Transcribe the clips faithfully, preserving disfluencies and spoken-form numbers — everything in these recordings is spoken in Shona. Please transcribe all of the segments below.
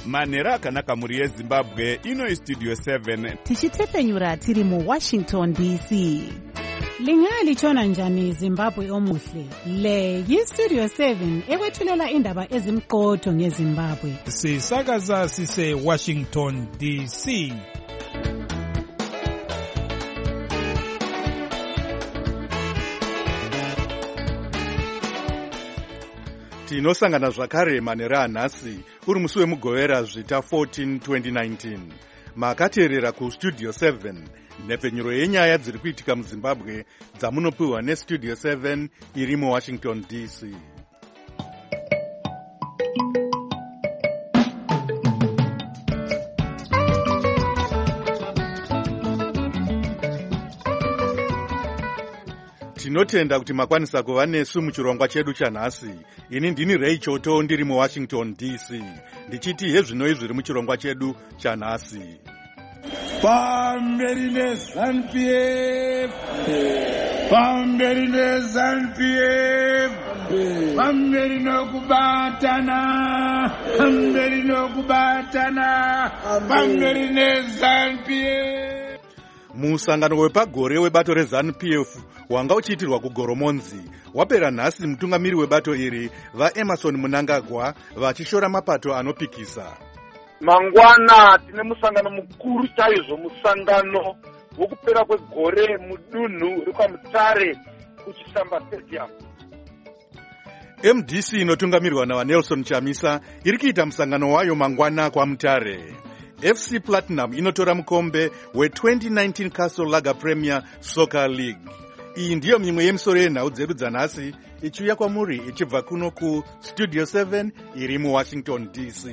manhero akanaka mhuri yezimbabwe. Ino istudio seven tichitepfenyura tiri muwashington D C. Lingalitshona njani Zimbabwe omuhle? Le yistudio seven ekwethulela indaba ezimqotho ngeZimbabwe. Sisakaza sise Washington D C. Tinosangana zvakare manhero anhasi uri musi wemugovera zvita fourteen twenty nineteen. Makateerera kustudio seven nhepfenyuro yenyaya dziri kuitika muZimbabwe dzamunopiwa nestudio seven iri muWashington D C. Tinotenda kuti makwanisa kuva nesu muchirongwa chedu chanhasi. Ini ndini Ray Choto ndiri muWashington D C. Ndichiti hezvinoi zviri muchirongwa chedu chanhasi. Pamberi neZANU P F, pamberi neZANU P F, pamberi nokubatana, pamberi nokubatana, pamberi neZANU P F. Musangano wepagore webato reZANU P F wanga uchiitirwa kuGoromonzi wapera nhasi. Mutungamiri webato iri vaEmerson Mnangagwa vachishora mapato anopikisa. Mangwana tine musangano mukuru chaizvo, musangano wokupera kwegore mudunhu rikwaMutare kuChisamba Stadium. M D C inotungamirwa naVaNelson Chamisa iri kuita musangano wayo mangwana kwaMutare. F C Platinum inotora mukombe we-twenty nineteen Castle Lager Premier Soccer League. Iyi ndiyo mimwe yemisoro yenhau dzedu dzanhasi ichiuya kwamuri ichibva kuno kustudio seven iri muWashington D C.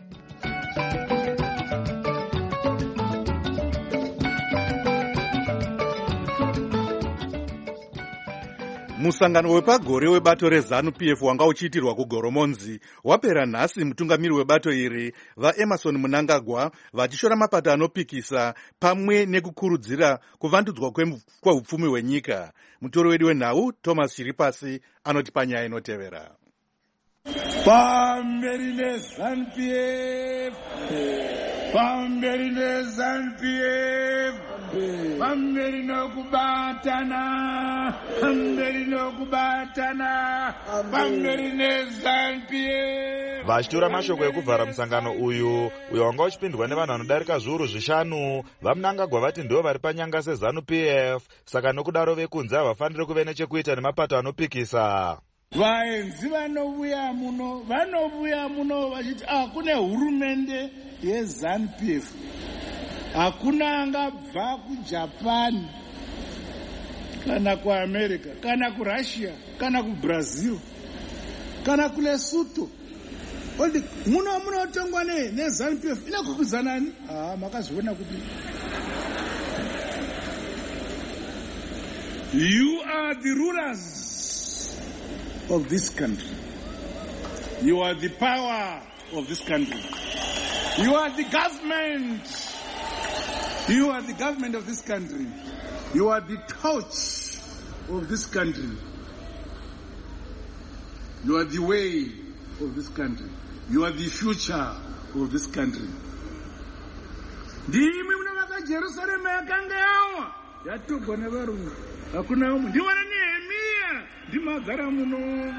Musangano wepagore webato reZANU P F wanga uchiitirwa kuGoromonzi wapera nhasi. Mutungamiri webato iri vaEmerson Mnangagwa vachishora mapato anopikisa pamwe nekukurudzira kuvandudzwa kwehupfumi hwenyika. Mutori wedu wenhau Thomas Chiripasi anoti panyaya inotevera. Pamberi neZANU P F, pamberi neZANU P F, pamberi nokubatana, pamberi nokubatana, pamberi neZANU P F. Vachitora mashoko ekuvhara musangano uyu uyo wanga uchipindwa nevanhu vanodarika zviuru zvishanu. vaMnangagwa vati ndivo vari panyanga seZANU P F, saka nokudaro vekunze havafaniri kuve nechekuita nemapato anopikisa. Vaenzi vanouya muno vanouya muno vachiti ah kune hurumende yeZANU P F, hakuna angabva kuJapan kana kuAmerica kana kuRussia kana kuBrazil kana kuLesotho. Odi muno munotongwa ne neZANU P F inakukuzanani? Ah makazviona kuti you are the rulers of this country. You are the power of this country. You are the government. You are the government of this country. You are the torch of this country. You are the way of this country. You are the future of this country. Ndimi munavaka Jerusalem yakanga yawa yatogwa nevarungu. Hakuna umwe. Ndiwana Nehemia ndimagara muno.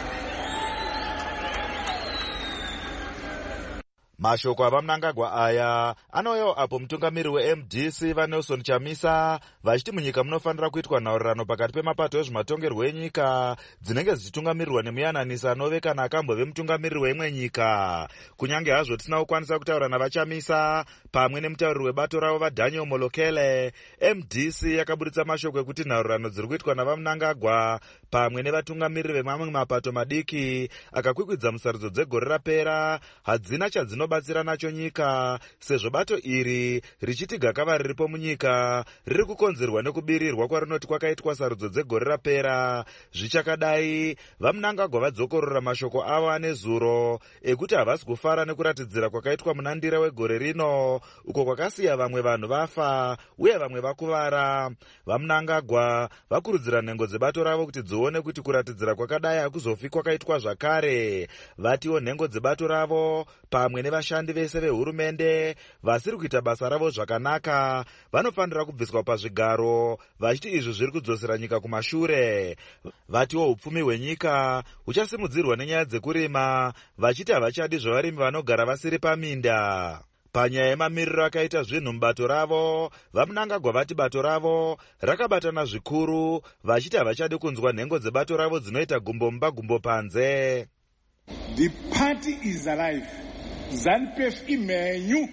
Mashoko avaMnangagwa aya anouyawo apo mutungamiri weM D C vaNelson Chamisa vachiti munyika munofanira kuitwa nhaurirano pakati pemapato ezvematongerwo enyika dzinenge dzichitungamirirwa nemuyananisi anove kana akambove mutungamiriri weimwe nyika. Kunyange hazvo tisina kukwanisa kutaura navaChamisa pamwe nemutauriri webato ravo vaDaniel Molokele, M D C yakaburitsa mashoko ekuti nhaurirano dziri kuitwa navaMnangagwa pamwe nevatungamiriri vemamwe mapato madiki akakwikwidza musarudzo dzegore rapera hadzina chadzinobatsira nacho nyika, sezvo bato iri richiti gakava riripo munyika riri kukonzerwa nekubirirwa kwarinoti kwakaitwa sarudzo dzegore rapera. Zvichakadai, vaMnangagwa vadzokorora mashoko avo ane zuro ekuti havasi kufara nekuratidzira kwakaitwa munandira wegore rino uko kwakasiya vamwe vanhu vafa uye vamwe vakuvara. VaMnangagwa vakurudzira nhengo dzebato ravo kuti dzione kuti kuratidzira kwakadai hakuzofi kwakaitwa zvakare. Vatiwo nhengo dzebato ravo pamwe nevashandi vese vehurumende vasiri kuita basa ravo zvakanaka vanofanira kubviswa pazvigaro, vachiti izvi zviri kudzosera nyika kumashure. Vatiwo upfumi hwenyika huchasimudzirwa nenyaya dzekurima, vachiti havachadi zvevarimi vanogara vasiri paminda. Panyaya yemamiriro akaita zvinhu mubato ravo, vaMnangagwa vati bato ravo rakabatana zvikuru, vachiti havachadi kunzwa nhengo dzebato ravo dzinoita gumbo mumba gumbo panze. The party is alive. ZANU-P F imhenyu.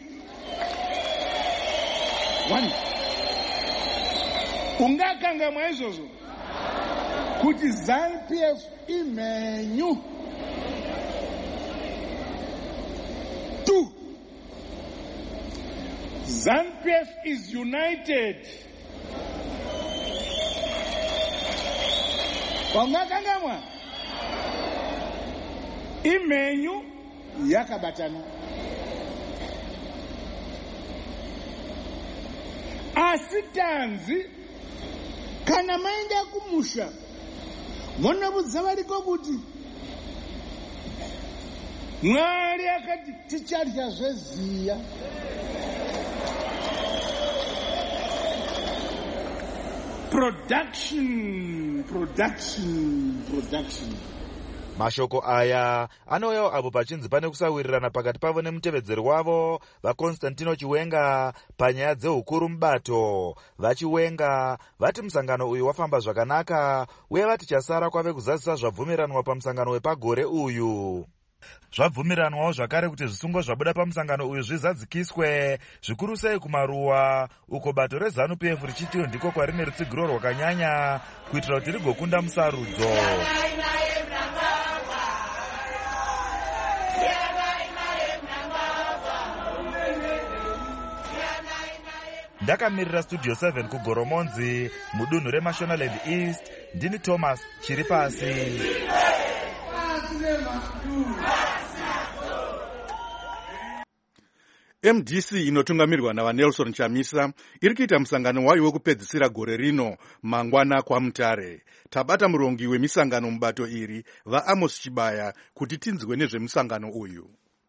One. Ungakangamwa izvozvo kuti ZANU-P F imhenyu. Two. ZANU-P F is united. Ungakangamwa imhenyu yakabatana. Asi tanzi kana maenda kumusha vonabudza variko kuti Mwari akati ticharya zveziya. Production, production, production. Mashoko aya anouyawo apo pachinzi pane kusawirirana pakati pavo nemutevedzeri wavo vaConstantino Chiwenga panyaya dzehukuru mubato. VaChiwenga vati musangano uyu wafamba zvakanaka uye vati chasara kwave kuzadzisa zvabvumiranwa pamusangano wepagore uyu. Zvabvumiranwawo zvakare kuti zvisungo zvabuda pamusangano uyu zvizadzikiswe, zvikuru sei kumaruwa, uko bato reZANU-P F richitiwo ndiko kwarine rutsigiro rwakanyanya kuitira kuti rigokunda musarudzo. Ndakamirira Studio seven kuGoromonzi mudunhu reMashonaland East, ndini Thomas Chiripasi. M D C inotungamirwa navaNelson Chamisa iri kuita musangano wayo wekupedzisira gore rino mangwana kwaMutare. Tabata murongi wemisangano mubato iri vaAmos Chibaya kuti tinzwe nezvemusangano uyu.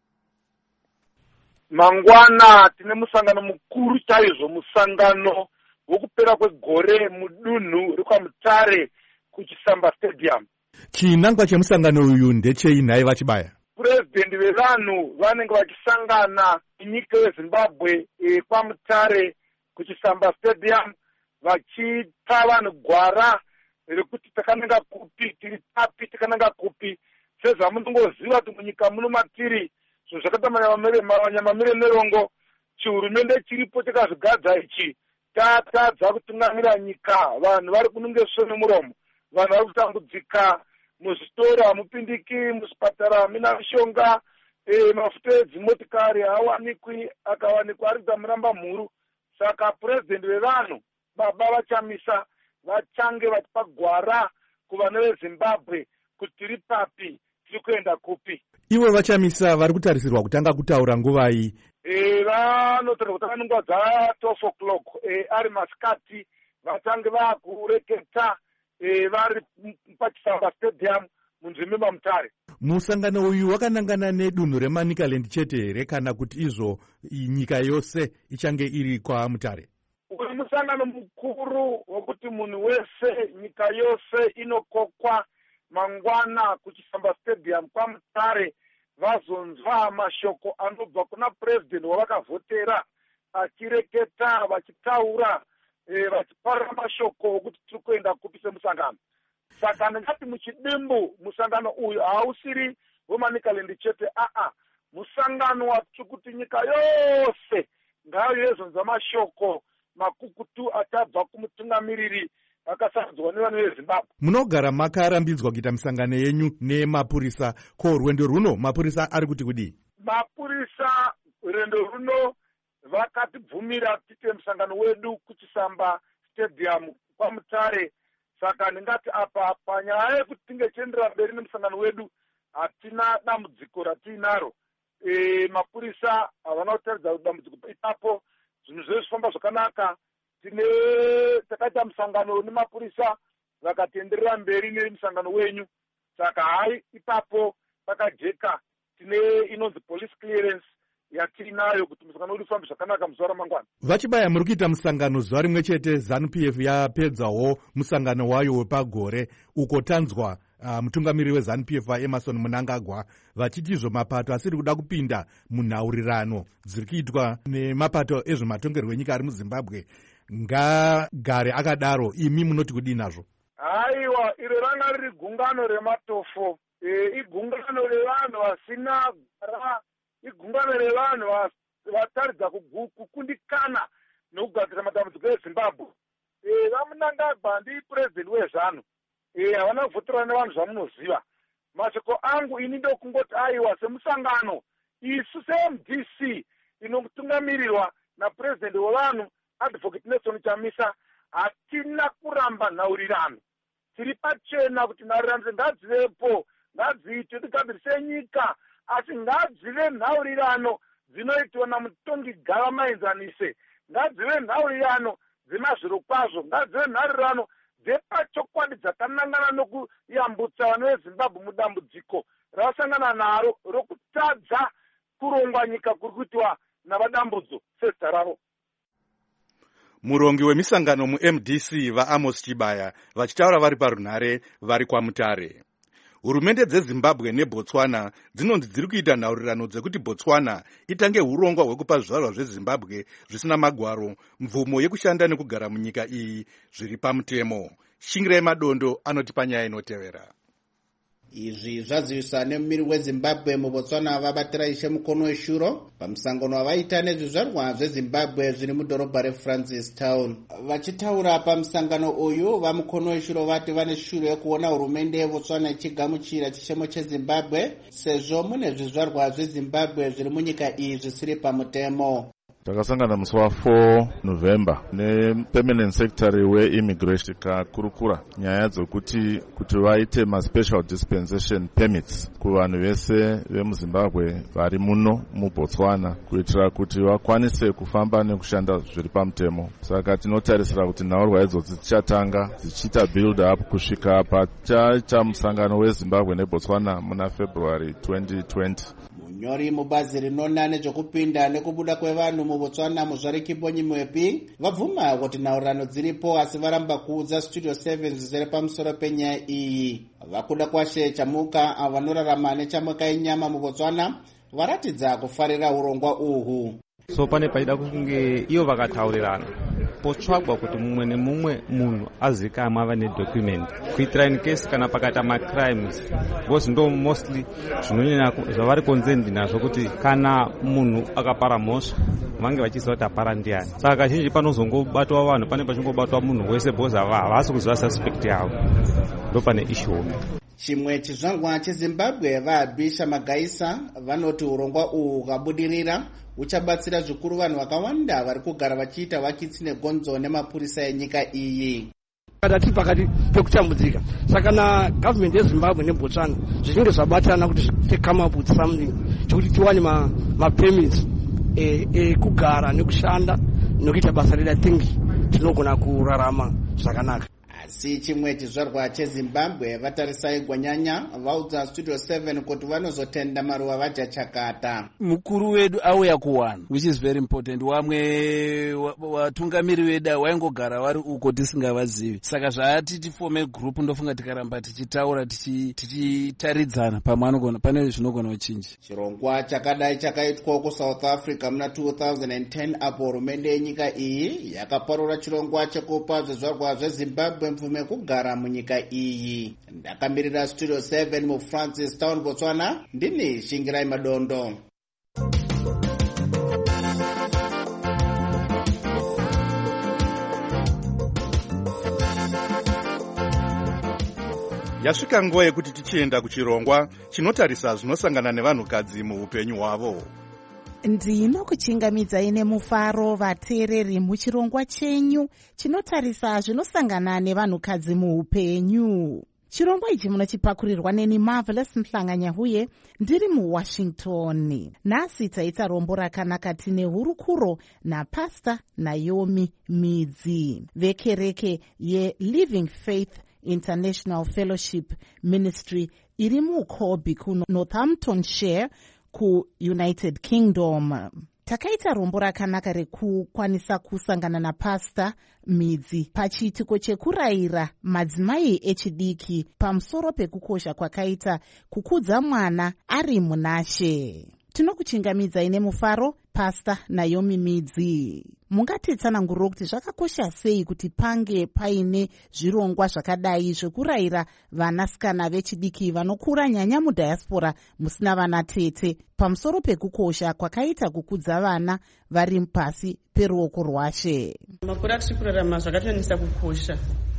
Mangwana tine musangano mukuru chaizvo, musangano wokupera kwegore mudunhu rekwaMutare kuChisamba Stadium. Chinangwa chemusangano uyu ndechei nhai vaChibaya? Purezidendi vevanhu vanenge vachisangana munyika yeZimbabwe e, kwaMutare kuChisamba Stadium vachipa vanhu gwara rekuti takananga kupi, tiri papi, takananga kupi. Sezvamunongoziva kuti munyika muno matiri zvinhu zvakaita mamire nerongo, chihurumende chiripo chakazvigadza ichi tatadza kutungamira nyika. Vanhu vari kunongeswa nemuromo, vanhu vari kutambudzika, muzvitora hamupindiki, muzvipatara hamuna mishonga, e, mafuta edzimotikari haawanikwi, akawanikwa aridza muramba mhuru. Saka purezidendi vevanhu baba vaChamisa vachange vachipa gwara kuvana veZimbabwe kuti tiri papi, tiri kuenda kupi. Ivo vaChamisa vari kutarisirwa kutanga kutaura nguvai? E, vanotaura kutanga nguva dza twelve o'clock e, ari masikati vachange vakureketa e, vari paChisamba Stadium munzvimbo maMutare. Musangano uyu wakanangana nedunhu reManicaland chete here kana kuti izvo nyika yose ichange iri kwaMutare? Uyu musangano mukuru wokuti munhu wese nyika yose inokokwa mangwana kuChisamba Stadium kwaMutare vazonzwa mashoko anobva kuna purezidendi wavakavhotera achireketa vachitaura e, vachiparira mashoko okuti tiri kuenda kupi semusangano. Saka ndingati muchidimbu musangano uyu hausiri weManicaland chete, aa musangano watiri kuti nyika yose ngaivezonza mashoko makukutu achabva kumutungamiriri vakasadzwa nevanhu veZimbabwe. Munogara makarambidzwa kuita misangano yenyu nemapurisa, ko rwendo runo mapurisa ari kuti kudii? Mapurisa rwendo runo vakatibvumira tiite musangano wedu kuChisamba Stadium kwaMutare. Saka ndingati apa panyaya yekuti tinge tienderera mberi nemusangano wedu hatina dambudziko ratiinaro. E, mapurisa havana kutaridza dambudziko ipapo, zvinhu zvese zvifamba zvakanaka. Tine takaita musangano nemapurisa vakatienderera mberi nemusangano wenyu. Saka hai ipapo pakajeka, tine inonzi police clearance yatinayo kuti musangano uri ufambe zvakanaka muzuva ramangwana. Vachibaya, muri kuita musangano zuva rimwe chete ZANU P F yapedzawo musangano wayo wepagore uko tanzwa uh, mutungamiri weZANU P F Emmerson Mnangagwa vachiti izvo mapato asiri kuda kupinda munhaurirano dziri kuitwa nemapato ezvematongerwo enyika ari muZimbabwe ngagare akadaro. Imi munoti kudii nazvo? Haiwa, iro ranga riri gungano rematofo, e, igungano revanhu vasina gara, igungano revanhu vataridza kukundikana nokugadzira matambudziko eZimbabwe. E, vaMnangagwa ndi president wezvanu, e, havana kuvhotora nevanhu zvamunoziva. Mashoko angu ini ndokungoti aiwa, semusangano isu se-M D C inotungamirirwa napresident wevanhu Advocate Nelson Chamisa hatina kuramba nhaurirano. Tiri pachena kuti nhaurirano ngadzivepo, ngadziitwe tigadzirise nyika, asi ngadzive nhaurirano dzinoitwa namutongi gavamaenzanise, ngadzive nhaurirano dzemazviro kwazvo, ngadzive nhaurirano dzepachokwadi dzakanangana nokuyambutsa vanhu veZimbabwe mudambudziko ravasangana naro rokutadza kurongwa nyika kuri kuitwa navadambudzo sezita ravo. Murongi wemisangano mu-M D C vaAmos Chibaya vachitaura vari parunhare vari kwaMutare. Hurumende dzeZimbabwe neBotswana dzinonzi dziri kuita nhaurirano dzekuti Botswana itange urongwa hwekupa zvizvarwa zveZimbabwe zvisina magwaro mvumo yekushanda nekugara munyika iyi zviri pamutemo. Shingirai Madondo anoti panyaya inotevera. Izvi zvaziviswa nemumiri weZimbabwe muBotswana vabatira Ishe Mukono weshuro pamusangano wavaita nezvizvarwa zveZimbabwe zviri mudhorobha reFrancistown. Vachitaura pamusangano uyu, vaMukono weshuro vati vane shuro yekuona hurumende yeBotswana ichigamuchira chichemo cheZimbabwe sezvo mune zvizvarwa zveZimbabwe zviri munyika iyi zvisiri pamutemo. Takasangana musi wa four November nepermanent secretary weimmigration kakurukura nyaya dzokuti kuti vaite maspecial dispensation permits kuvanhu vese vemuZimbabwe vari muno muBotswana kuitira kuti vakwanise kufamba nekushanda zviri pamutemo. Saka tinotarisira kuti nhaurwa idzodzi dzichatanga dzichiita build up kusvika pachaita musangano weZimbabwe neBotswana muna February twenty twenty. Munyori mubazi rinona nezvokupinda nekubuda kwevanhu muBotswana Muzvariki Mwepi vabvuma kuti nhaurirano dziripo asi varamba kuudza Studio seven zvizere pamusoro penyaya iyi. Vakuda kwashe Chamuka avo vanorarama nechamuka yenyama muBotswana varatidza kufarira urongwa uhu. So pane paida kunge iyo vakataurirana potsvagwa kuti mumwe nemumwe munhu azikamwe ava nedocument kuitira in case kana pakata macrimes, because ndo mostly zvinonyanya zvavari concerned nazvo kuti kana munhu akapara mhosva vange vachiziva kuti apara ndiani. Saka kazhinji panozongobatwa vanhu pane pachingobatwa munhu wese because havasi kuziva suspect yavo, ndo pane issue. Chimwe chizvarwa cheZimbabwe vaAbisha Magaisa vanoti urongwa uhu ukabudirira uchabatsira zvikuru vanhu vakawanda vari kugara vachiita vakitsi negonzo nemapurisa enyika iyi. Pakati pakati pekutambudzika, saka na government yeZimbabwe neBotswana zvichinge zvabatana kuti they come up with something chekuti tiwane ma, ma permits ekugara e, nekushanda nokuita basa reda tingi tinogona kurarama zvakanaka. Asi chimwe chizvarwa cheZimbabwe vatarisai Gwanyanya vaudza Studio seven kuti vanozotenda maruva vajachakata. Mukuru wedu auya kuwana, which is very important. Wamwe watungamiri wedu waingogara vari uko tisingavazivi. Saka zvati tifome group ndofunga tikaramba tichitaura tichitaridzana pamwe anogona pane zvinogona kuchinja. Chirongwa chakadai chakaitwa ku South Africa muna two thousand ten apo hurumende yenyika iyi yakaparura chirongwa chekupa zvizvarwa zveZimbabwe mvume kugara munyika iyi. Ndakamirira Studio seven mu Francistown, Botswana, ndini Shingirai Madondo. Yasvika nguva yekuti tichienda kuchirongwa chinotarisa zvinosangana nevanhukadzi muupenyu hwavo. Ndinokuchingamidzai nemufaro vateereri muchirongwa chenyu chinotarisa zvinosangana nevanhukadzi muupenyu. Chirongwa ichi munochipakurirwa neni Marvelous Mhlanganyahuye ndiri muWashington. Nhasi taita rombo rakanaka tine hurukuro naPastor Naomi Midzi vekereke yeLiving Faith International Fellowship Ministry iri muKhobi kuNorthamptonshire kuunited kingdom. Takaita rombo rakanaka rekukwanisa kusangana napasta Midzi pachiitiko chekurayira madzimai echidiki pamusoro pekukosha kwakaita kukudza mwana ari munashe. Tinokuchingamidzai nemufaro Pastor Naomi Midzi. Mungatitsanangurira kuti zvakakosha sei kuti pange paine zvirongwa zvakadai zvekurayira vanasikana vechidiki vanokura nyanya mudiaspora musina vana tete pamusoro pekukosha kwakaita kukudza vana vari pasi peruoko rwaShe. Makore atiri kurarama zvakatonyanyisa kukosha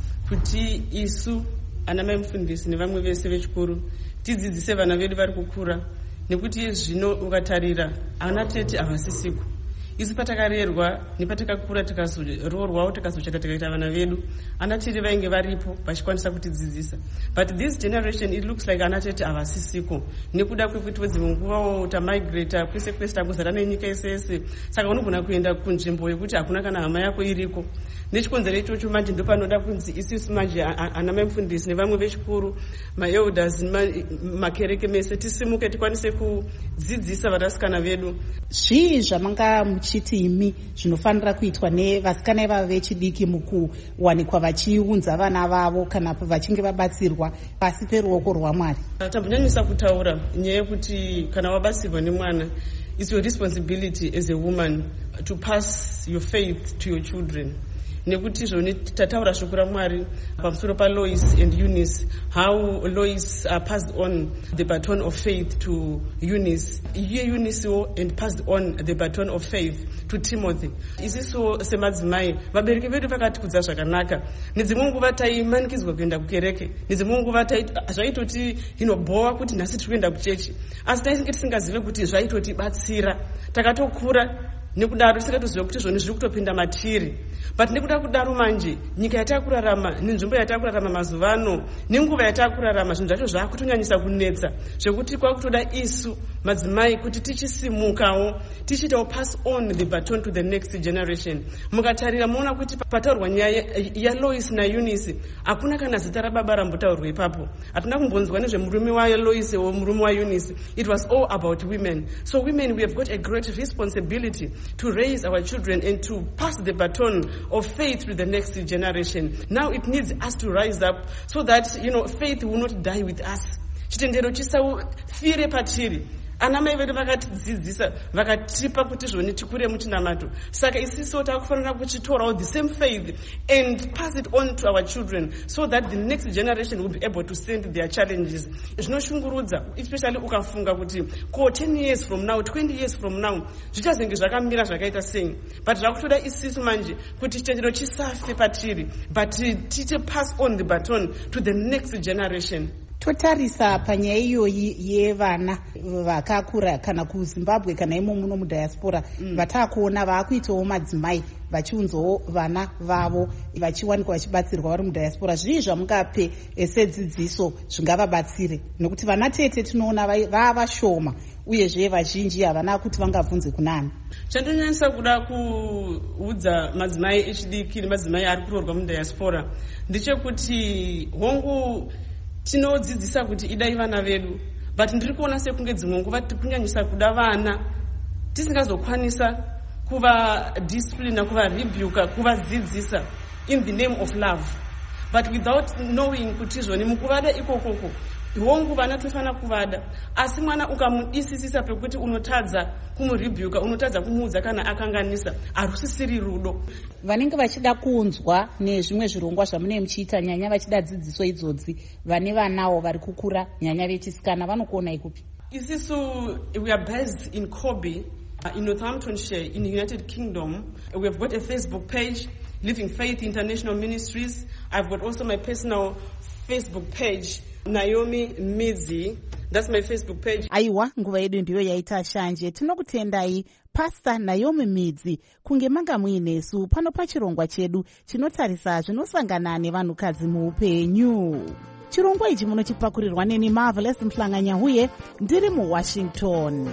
kuti isu ana mai mufundisi nevamwe vese vechikuru tidzidzise vana vedu vari kukura, nekuti zvino ukatarira ana tete havasisiko. Isu patakarerwa nepatakakura tikazoroorwawo tikazocheka tikaita vana vedu, ana tete vainge varipo vachikwanisa kutidzidzisa. But this generation it looks like ana tete havasisiko nekuda kwekuti dzimwe nguvawo tamigrata kwese kwese takuzara nenyika yese yese, saka unogona kuenda kunzvimbo yekuti hakuna kana hama yako iriko. Nechikonzero ichocho manje ndopanoda kunzi isusu manje ana mai mufundisi nevamwe vechikuru, maelders, makereke mese tisimuke tikwanise kudzidzisa vanasikana vedu. Zvii zvamanga muchiti imi zvinofanira kuitwa nevasikana ivava vechidiki mukuwanikwa vachiunza vana vavo kana vachinge vabatsirwa pasi peruoko rwaMwari? Tambonyanyisa kutaura nyaya yekuti kana wabatsirwa nemwana, it's your responsibility as a woman to pass your faith to your children. Nekuti zvoni tataura shoko raMwari pamusoro paLois and Eunice, how Lois uh, passed on the baton of faith to Eunice, iye Eunice and passed on the baton of faith to Timothy. Isiso semadzimai vabereki vedu vakatikudza zvakanaka. Nedzimwe nguva taimanikidzwa kuenda kukereke, nedzimwe nguva zvaitoti inobhowa kuti nhasi tiri kuenda kuchechi, asi taisinge tisingazive kuti zvaitotibatsira. Takatokura nekudaro tisikatoziva kuti zvoni zviri kutopinda matiri. But nekuda kudaro manje nyika yatakurarama nenzvimbo yatakurarama mazuva ano nenguva yatakurarama zvinhu zvacho zvakutonyanyisa kunetsa zvekuti kwakutoda isu madzimai kuti tichisimukawo tichiitawo pass on the baton to the next generation. Mukatarira muona kuti pataurwa nyaya yaLois naEunice hakuna kana zita rababa rambotaurwa ipapo. Hatina kumbonzwa nezvemurume waLois or murume waEunice. It was all about women. So women, we have got a great responsibility to raise our children and to pass the baton of faith to the next generation. Now it needs us to rise up so that, you know, faith will not die with us. Chitendero chisafire patiri. Ana mai vedu vakatidzidzisa vakatipa kuti zvoni tikure muchinamato. Saka isiso takufanira kuchitorawo the same faith and pass it on to our children so that the next generation will be able to stand their challenges. Zvinoshungurudza, especially ukafunga kuti ko ten years from now, twenty years from now, zvichazenge zvakamira zvakaita sei. But zvakutoda isiso manje kuti chitendero chisafe patiri, but tiche pass on the baton to the next generation. Totarisa panyaya iyoyi yevana vakakura kana kuZimbabwe kana imo muno mudiaspora, mm. vatakuona vakuitawo madzimai vachiunzawo vana vavo vachiwanikwa vachibatsirwa vari mudiaspora. Zvii zvamungape sedzidziso zvingavabatsire, nekuti vana tete tinoona vavashoma uyezve vazhinji havana kuti vangabvunze kunani. Chandonyanyisa kuda kuudza madzimai echidiki nemadzimai ari kuroorwa mudiaspora ndechekuti hongu tinodzidzisa kuti idai vana vedu, but ndiri kuona sekunge dzimwe nguva tikunyanyisa kuda vana tisingazokwanisa kuva discipline, kuva rebuke, kuvadzidzisa in the name of love, but without knowing kuti zvoni mukuvada ikokoko hongu vana tofanira kuvada, asi mwana ukamudisisisa pekuti unotadza kumurebuka, unotadza kumuudza kana akanganisa, harusisiri rudo. Vanenge vachida kuunzwa nezvimwe zvirongwa zvamune muchiita nyanya vachida dzidziso idzodzi vane vanawo vari kukura nyanya vechisikana vanokuona ikupi? Isisu, we are based in Kobe, uh, in Northamptonshire, in the United Kingdom. We have got a Facebook page, Living Faith International Ministries. I've got also my personal Facebook page, Naomi Midzi. That's my Facebook page. Aiwa, nguva yedu ndiyo yaita shanje. Tinokutendai Pastor Naomi Midzi kunge manga muinesu pano pachirongwa chedu chinotarisa zvinosangana nevanhukadzi muupenyu. Chirongwa ichi munochipakurirwa neni Marvelous Mhlanganya huye ndiri muWashington.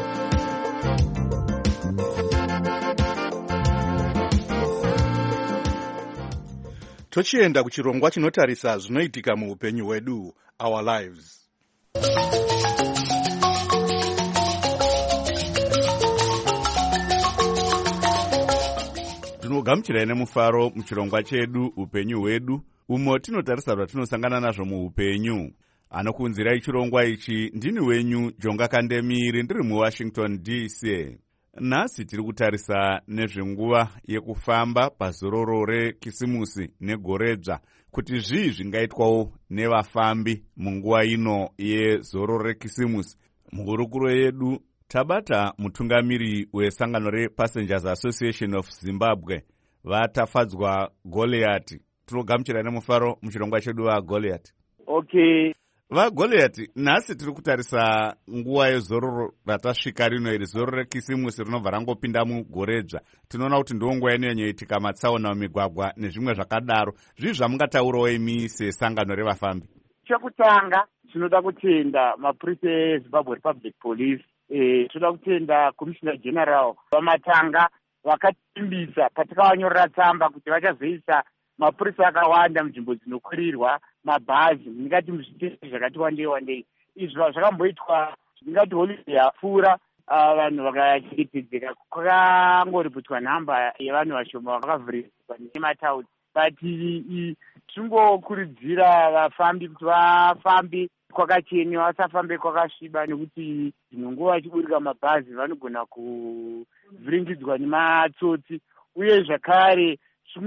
Tochienda kuchirongwa chinotarisa zvinoitika muupenyu hwedu, Our Lives. tinogamuchirai nemufaro muchirongwa chedu upenyu hwedu, umo tinotarisa zvatinosangana nazvo muupenyu. Anokunzirai chirongwa ichi ndini wenyu Jonga Kandemiri, ndiri muWashington D C. Nhasi tiri kutarisa nezvenguva yekufamba pazororo rekisimusi negoredzva, kuti zvii zvingaitwawo nevafambi munguva ino yezororo rekisimusi. Muhurukuro yedu tabata mutungamiri wesangano rePassengers Association of Zimbabwe, vatafadzwa Goliath. Tinogamuchira nemufaro muchirongwa chedu vaGoliath. Okay. VaGoliath, nhasi tiri kutarisa nguva yezororo ratasvika rino iri, zororo rekisimusi rinobva rangopinda mugoredzva. Tinoona kuti ndiwo nguva inonyanyoitika matsaona mumigwagwa nezvimwe zvakadaro. Zvii zvamungataurawo imi sesangano revafambi? Chekutanga tinoda kutenda mapurisa eZimbabwe Republic Police, eh tinoda kutenda Commissioner General vamatanga vakatimbisa patakavanyorera tsamba kuti vachazoisa mapurisa akawanda munzvimbo dzinokwirirwa mabhazi, ndingati muzviteshi zvakati wandei wandei. Izvo zvakamboitwa ndingati holiday yapfuura, vanhu vakachengetedzeka, kwakangoripotwa nhamba yevanhu vashoma vakavhirirwa nemataundi. But tingokurudzira vafambi kuti vafambe kwakachena, vasafambe kwakasviba, nekuti dzimwe nguva vachiburika mabhazi vanogona kuvhiringidzwa nematsotsi. Uye zvakare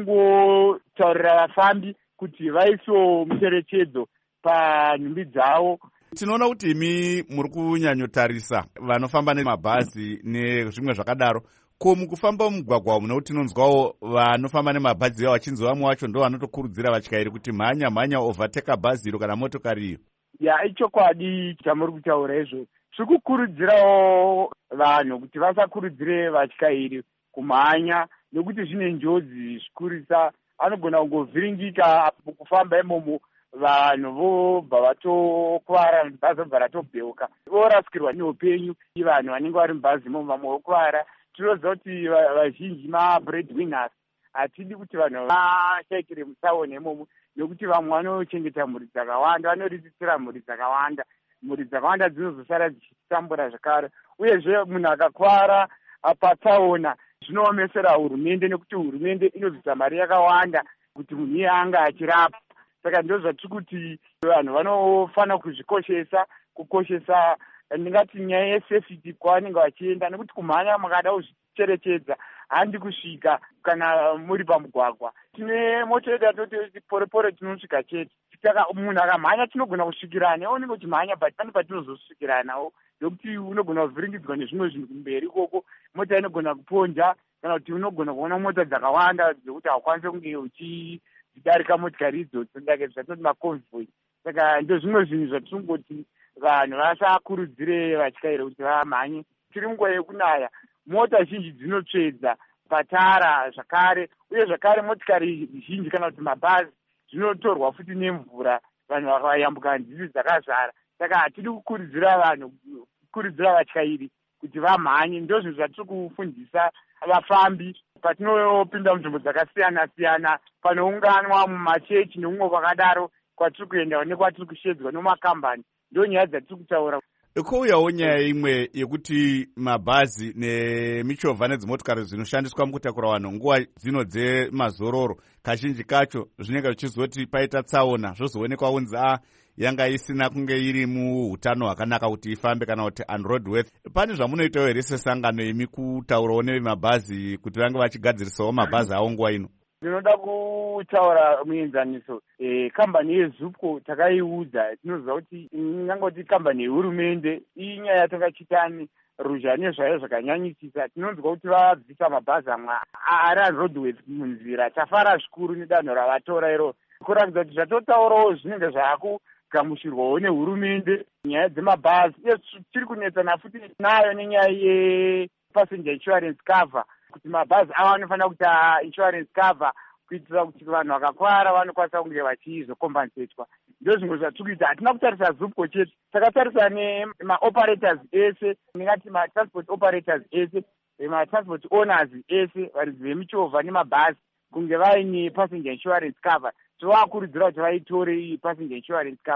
tingotaurira vafambi kuti vaisewo mucherechedzo panhumbi dzavo. Tinoona kuti imi muri kunyanyotarisa vanofamba nemabhazi nezvimwe zvakadaro. Ko mukufamba mumugwagwa muno kuti tinonzwawo vanofamba nemabhazi avo vachinzi vamwe vacho ndo vanotokurudzira vatyairi kuti mhanya mhanya overtake bhazi iro kana motokari iyo. Ya, ichokwadi chamuri kutaura izvo. Tiri kukurudzirawo vanhu kuti vasakurudzire vatyairi kumhanya, nekuti zvine njodzi zvikurisa. Anogona kungovhiringika kufamba imomo, vanhu vobva vatokuvara, bhazi robva ratobheuka, vorasikirwa neupenyu. Vanhu vanenge vari mubhazi imomo vamwe vokuvara. Tinoziva kuti vazhinji mabreadwinners, hatidi kuti vanhu vashaikire mutsaona imomo, nekuti vamwe vanochengeta mhuri dzakawanda, vanoriritira mhuri dzakawanda. Mhuri dzakawanda dzinozosara dzichitambura zvakare. Uyezve munhu akakwara patsaona zvinoomesera hurumende, nekuti hurumende inobvisa mari yakawanda kuti munhu iye anga achirapa. Saka ndo zvatiri kuti vanhu vanofanira kuzvikoshesa, kukoshesa ndingati nyaya yesafety kwavanenge vachienda, nekuti kumhanya makada kuzvicherechedza handi kusvika kana muri pamugwagwa. Tine moto yedu yatoti porepore tinosvika chete. Saka munhu akamhanya tinogona kusvikirana, iwo unenge uchimhanya but pane patinozosvikiranawo, nekuti unogona kuvhiringidzwa nezvimwe zvinhu kumberi ikoko, mota inogona kuponja, kana kuti unogona kuona mota dzakawanda dzekuti haukwanisi kunge uchidarika motikari idzodzo, ndake zvatinoti maconvoy. Saka ndo zvimwe zvinhu zvatingoti vanhu vasakurudzire vatyairi kuti vamhanye. Tiri nguva yekunaya, mota zhinji dzinotsvedza patara zvakare, uye zvakare motikari zhinji kana kuti mabhazi zvinotorwa futi nemvura, vanhu vakayambuka nzizi dzakazara. Saka hatidi kukurudzira vanhu, kukurudzira vatyairi kuti vamhanye. Ndo zvinhu zvatiri kufundisa vafambi patinopinda munzvimbo dzakasiyana siyana, panounganwa mumachechi nemumwe kwakadaro, kwatiri kuenda nekwatiri kushedzwa nemakambani. Ndo nyaya dzatiri kutaura. Kouyawo nyaya imwe yekuti mabhazi nemichovha nedzimotokari zvinoshandiswa mukutakura vanhu nguva dzino dzemazororo, kazhinji kacho zvinenge zvichizoti paita tsaona zvozoonekwa unzi a yanga isina kunge iri muhutano hwakanaka kuti ifambe kana kuti unroadworthy. Pane zvamunoitawo here sesangano imi kutaurawo nevemabhazi kuti vange vachigadzirisawo mabhazi avo nguva ino? Ndinoda kutaura muenzaniso. E, kambani yeZupco takaiudza, tinoziva kuti ingangoti kambani yehurumende, inyaya yatakachitani ruzha nezvayo zvakanyanyisisa. Tinonzwa kuti vabvisa mabhazi amwe ari unroadworthy munzira. Tafara zvikuru nedanho ravatora iro, kuratidza kuti zvatotaurawo zvinenge zvaakugamuchirwawo nehurumende nyaya dzemabhazi. Uye tiri kunetsana futi nayo nenyaya yepassenger insurance cover, kuti mabhazi ava anofanira kuita insurance cover kuitira kuti vanhu vakakwara vanokwanisa kunge vachizokompensetwa. Ndo zvimwe zvatiri kuita. Hatina kutarisa Zupco chete, takatarisa nemaoperators ese, ndingati matransport operators ese, matransport owners ese, varidzi vemichovha nemabhazi, kunge vaine passenger insurance cover. Tovakurudzira kuti vaitore iyi passenger insurance cover.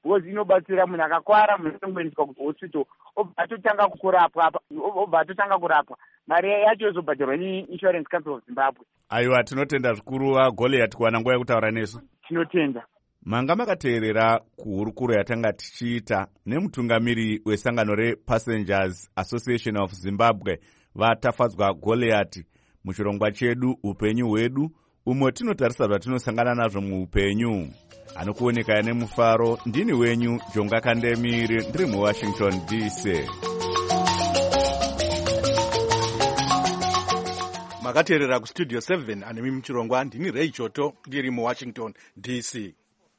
because inobatsira munhu akakwara, munhu anongoendeswa kuhospital obva atotanga kurapwa obva atotanga kurapwa, mari yacho yozobhadharwa neinsurance council of Zimbabwe. Aiwa, tinotenda zvikuru Goliath kuwana nguva yekutaura nesu. Tinotenda. Manga makateerera kuhurukuro yatanga tichiita nemutungamiri wesangano rePassengers Association of Zimbabwe vatafadzwa Goliath muchirongwa chedu upenyu hwedu, umwe tinotarisa zvatinosangana nazvo muupenyu. Anokuoneka nemufaro, ndini wenyu Jonga Kandemiri, ndiri muWashington D C. Makateerera kustudio seven anemi muchirongwa, ndini Ray Choto, ndiri muWashington D C.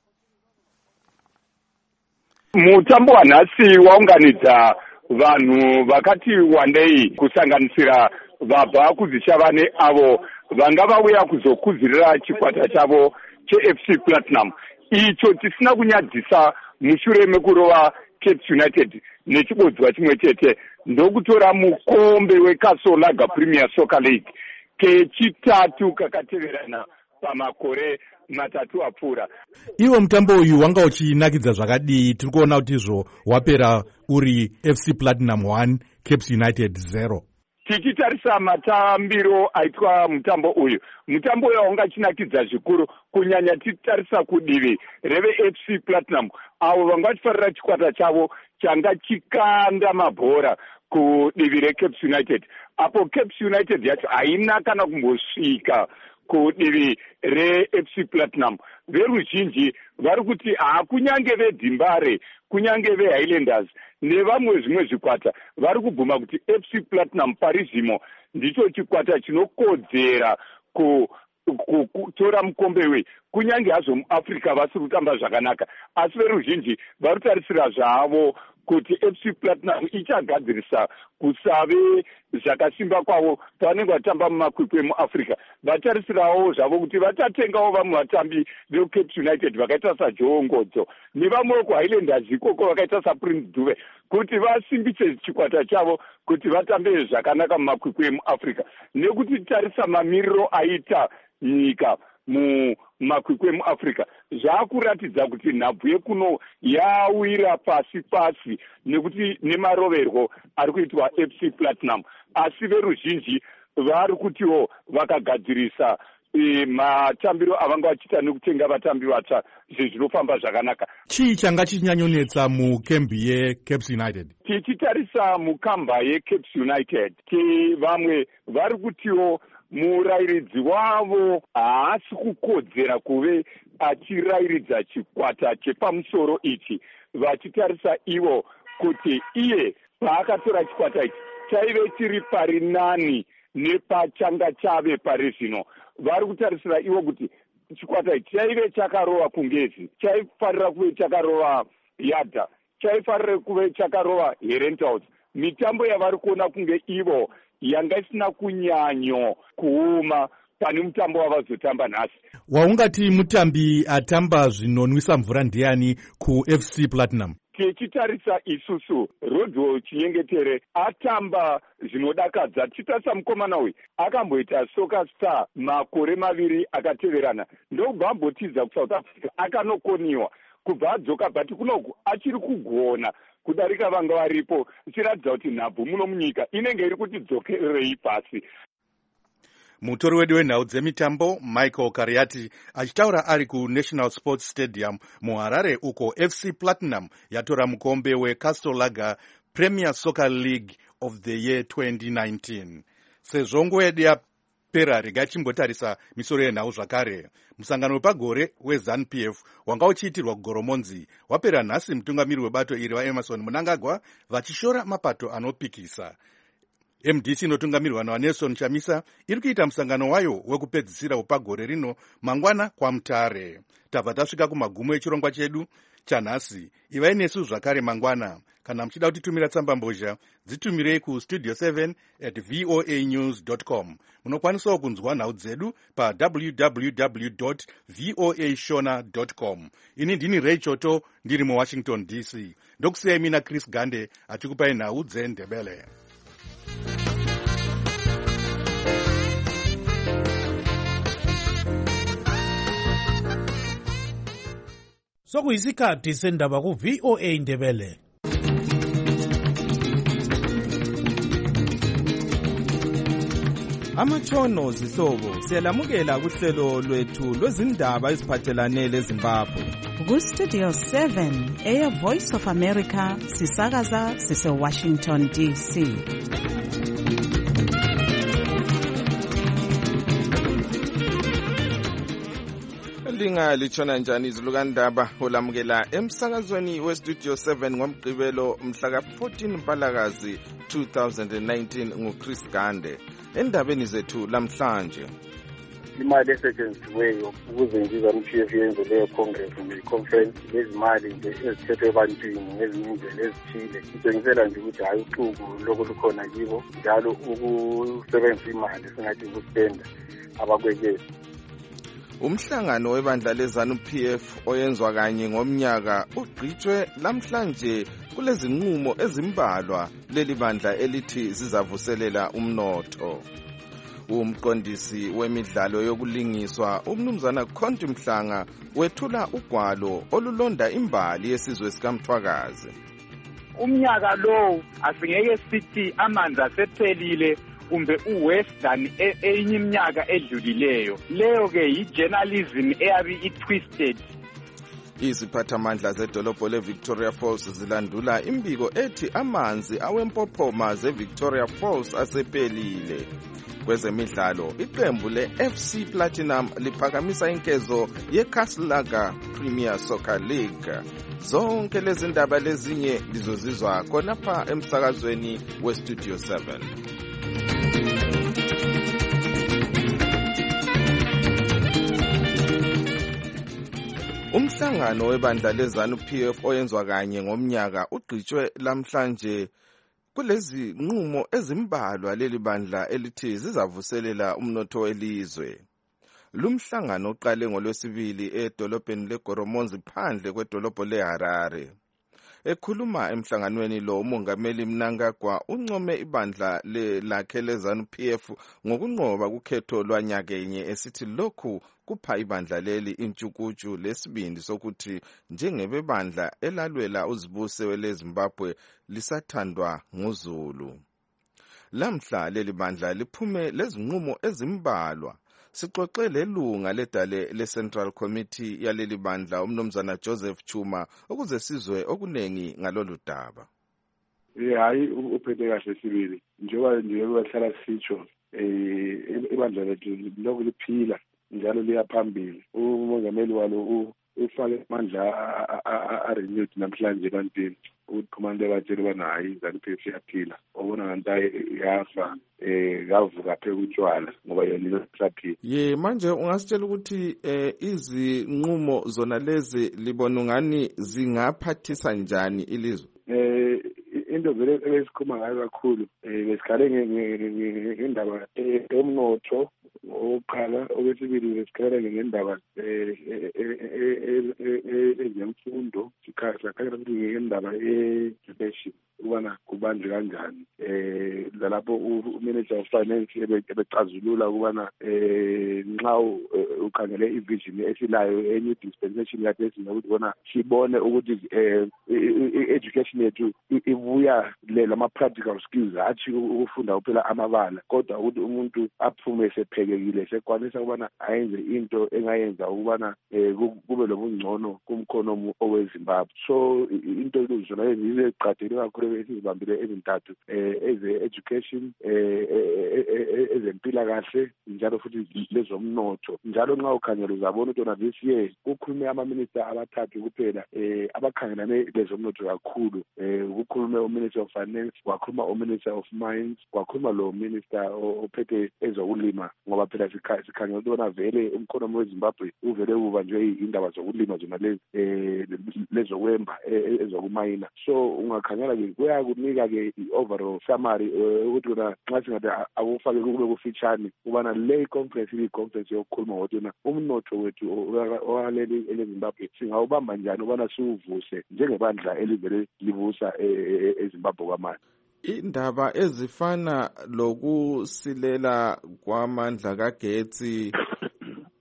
Mutambo wanhasi waunganidza vanhu vakati wandei kusanganisira vabva kuzishavane avo vanga vauya kuzokuzirira chikwata chavo cheF C Platinum. Icho tisina kunyadzisa mushure mekurova Cape United nechibodzwa chimwe chete ndokutora mukombe weCastle Lager Premier Soccer League kechitatu kakateverana pamakore matatu apfuura. Iwo mutambo uyu wanga uchinakidza zvakadii? Tiri kuona kuti izvo wapera uri F C Platinum one Cape United zero. Tichitarisa matambiro aitwa mutambo uyu, mutambo uyu wanga chinakidza zvikuru kunyanya tichitarisa kudivi reve F C Platinum avo vanga vachifarira chikwata chavo changa chikanda mabhora kudivi reCape United, apo Cape United yacho haina kana kumbosvika kudivi reF C Platinum. Veruzhinji vari kuti hakunyange veDimbare, kunyange veHighlanders nevamwe zvimwe zvikwata vari kubvuma kuti F C Platinum parizvino ndicho chikwata chinokodzera ku kutora mukombe we, kunyange hazvo muAfrica vasiri kutamba zvakanaka, asi veruzhinji vari kutarisira zvavo kuti F C Platinum ichagadzirisa kusave zvakasimba kwavo pavanenge vatamba mumakwikwi emuAfrica. Vatarisirawo zvavo kuti vatatengawo vamwe vatambi veCape United vakaita saJoe Ngodzo nevamwe kuHighlanders ikoko vakaita saPrince Dube kuti vasimbise chikwata chavo kuti vatambe zvakanaka mumakwikwi emuAfrica, nekuti tarisa mamiriro aita nyika mumakwikwi emuAfrica zvaakuratidza kuti nhabvu yekuno yawira pasi pasi nekuti nemaroverwo ari kuitwa F C Platinum, asi veruzhinji vari kutiwo vakagadzirisa e, matambiro avanga vachiita nekutenga vatambi vatsva zvezvinofamba zvakanaka. Chii changa chichinyanyonetsa mukembi yeCape United? Tichitarisa mukamba yeCape United, ti vamwe vari kutiwo murayiridzi wavo haasi kukodzera kuve achirayiridza chikwata chepamusoro ichi, vachitarisa ivo kuti iye paakatora chikwata ichi chaive chiri pari nani nepachanga chave pari zvino. Vari kutarisira ivo kuti chikwata ichi chaive chakarova kungezi, chaifarira kuve chakarova Yadha, chaifarira kuve chakarova Herentals. Mitambo yavari kuona kunge ivo yanga isina kunyanyo kuuma pane mutambo wavazotamba nhasi. Waungati mutambi atamba zvinonwisa mvura ndiani kuF C Platinum? Tichitarisa isusu Rodwo Chinyengetere atamba zvinodakadza. Tichitarisa mukomana uyu akamboita Soccer Star makore maviri akateverana, ndobva ambotiza kuSouth Africa akanokoniwa kubva adzoka, bhati kunoku achiri kugona kudarika vanga varipo, ichiratidza kuti nhabvu muno munyika inenge iri kuti dzokererei pasi. Mutori wedu wenhau dzemitambo Michael Kariati achitaura ari kuNational Sports Stadium muHarare, uko F C Platinum yatora mukombe weCastle Lager Premier Soccer League of the year twenty nineteen. Sezvo nguva yedu yapera, regai timbotarisa misoro yenhau zvakare. Musangano wepagore weZANU P F wanga uchiitirwa kuGoromonzi wapera nhasi. Mutungamiri webato iri vaEmerson Mnangagwa vachishora mapato anopikisa. M D C inotungamirwa naNelson Chamisa iri kuita musangano wayo wekupedzisira wepagore rino mangwana kwaMutare. Tabva tasvika kumagumo echirongwa chedu chanhasi. Ivai nesu zvakare mangwana. Kana muchida kutitumira tsamba mbozha, dzitumirei kustudio seven at voa news dot com. Munokwanisawo kunzwa nhau dzedu pa w w w dot voa shona dot com. Ini ndini Ray Choto, ndiri muWashington D C. Ndokusiyai mina Chris Gande achikupai nhau dzeNdebele. sokuyisikhathi sendaba ku-V O A Ndebele. Amatshono zihlobo siyalamukela kuhlelo lwethu lwezindaba eziphathelane leZimbabwe. Ku-Studio seven eya Voice of America sisakaza sise-Washington D C. Linga litshona njani izilukandaba olamukela emsakazweni we-Studio seven ngomgqibelo mhla ka-fourteen Mpalakazi two thousand nineteen nguChris Gande. Endabeni zethu lamhlanje, imali esetshenzisiweyo ukuze ingizwa M P F yenze leyo congress ne-conference lezimali nje ezithethwe ebantwini ngezinye indlela ezithile itshengisela nje ukuthi hayi uxuku lokho lukhona kibo njalo ukusebenzisa imali singathi ukuspenda abakwekezi. Umhlangano webandla leZANU P F oyenzwa kanye ngomnyaka ugqitshwe lamhlanje kulezi nqumo ezimbalwa leli bandla elithi zizavuselela umnotho. Umqondisi wemidlalo yokulingiswa umnumzana Khonti Mhlanga wethula ugwalo olulonda imbali yesizwe sikaMthwakazi. Umnyaka lo asingeke sithi amanzi asephelile kumbe uwestern enye iminyaka edlulileyo, leyo ke yi-journalism eyabi i-twisted. Iziphathamandla zedolobho le-Victoria Falls zilandula imbiko ethi amanzi awempophoma ze-Victoria Falls asephelile. Kwezemidlalo, iqembu le-F C Platinum liphakamisa inkezo ye-Castle Premier Soccer League. Zonke lezi ndaba lezinye lizozizwa khonapha emsakazweni we-Studio seven. Umhlangano webandla leZANU P F oyenzwa kanye ngomnyaka ugqitshwe lamhlanje kulezi nqumo ezimbalwa leli bandla elithi zizavuselela umnotho welizwe. Lumhlangano uqale ngolwesibili edolobheni leGoromonzi phandle kwedolobho leHarare. Ekhuluma emhlanganweni lo umongameli Mnangagwa uncome ibandla lakhe leZANU P F ngokunqoba kukhetho lwanyakenye esithi lokhu kupha ibandla leli intshukutshu lesibindi sokuthi njengebandla elalwela uzibuse weleZimbabwe lisathandwa nguZulu. Lamhla leli bandla liphume lezinqumo ezimbalwa. Sixoxe lelunga ledale le-Central Committee yaleli bandla umnumzana Joseph Chuma ukuze sizwe okunengi ngalolu daba. Eh hayi uphethe kahle sibili njengoba nje bahlala sisho eh ibandla lethu lokho liphila njalo liyaphambili. Umongameli walo ufake amandla a-renewed namhlanje ebantwini ukuthi commander batshele bana hayi ZANU P F iyaphila obona ngantaye yafa eh kavuka phela utshwala ngoba yena isaphila. Ye manje ungasitshela ukuthi eh izinqumo zona lezi libona ngani zingaphathisa njani ilizwe? Eh into vele esikhuluma ngayo kakhulu eh besikhale ngendaba emnotho oqala okwesibili besikhala ngendaba ezemfundo sikhathi akhala ngendaba education ubana kubanje kanjani eh lapho u-manager of finance ebecazulula ukubana eh nxa ukhangele ivision esilayo enye dispensation yakhe ukuthi bona sibone ukuthi eh education yethu ibuya le lama practical skills athi ukufunda kuphela amabala kodwa ukuthi umuntu aphume sephekekile sekwanisa ukubana ayenze into engayenza ukubana kube lobungcono kumkhono oweZimbabwe. So into lezona eziqhathele kakhulu esizibambile ezintathu eze education ezempilakahle njalo futhi lezomnotho njalo nxa ukhangela uzabona ukuthi ona this year kukhulume ama-minister abathathu kuphela abakhangelane lezomnotho kakhulu kukhulume uMinister of Finance, kwakhuluma uMinister of Mines, kwakhuluma lo minister ophethe ezokulima ngoba phela sikhangela ukubona vele umkhono weZimbabwe uvele ubanjwe indaba zokulima zona lezi lezokwemba ezokumayina. So ungakhangela ke kuyakunika ke i-overall summary ukuthi wena nxa singathi akufake kube kufitshane ubana le conference ile conference yokukhuluma ukuthi wena umnotho wethu owaleli eleZimbabwe singawubamba njani ubana siwuvuse njengebandla elivele livusa eZimbabwe kwamanje. Indaba ezifana lokusilela kwamandla kagetsi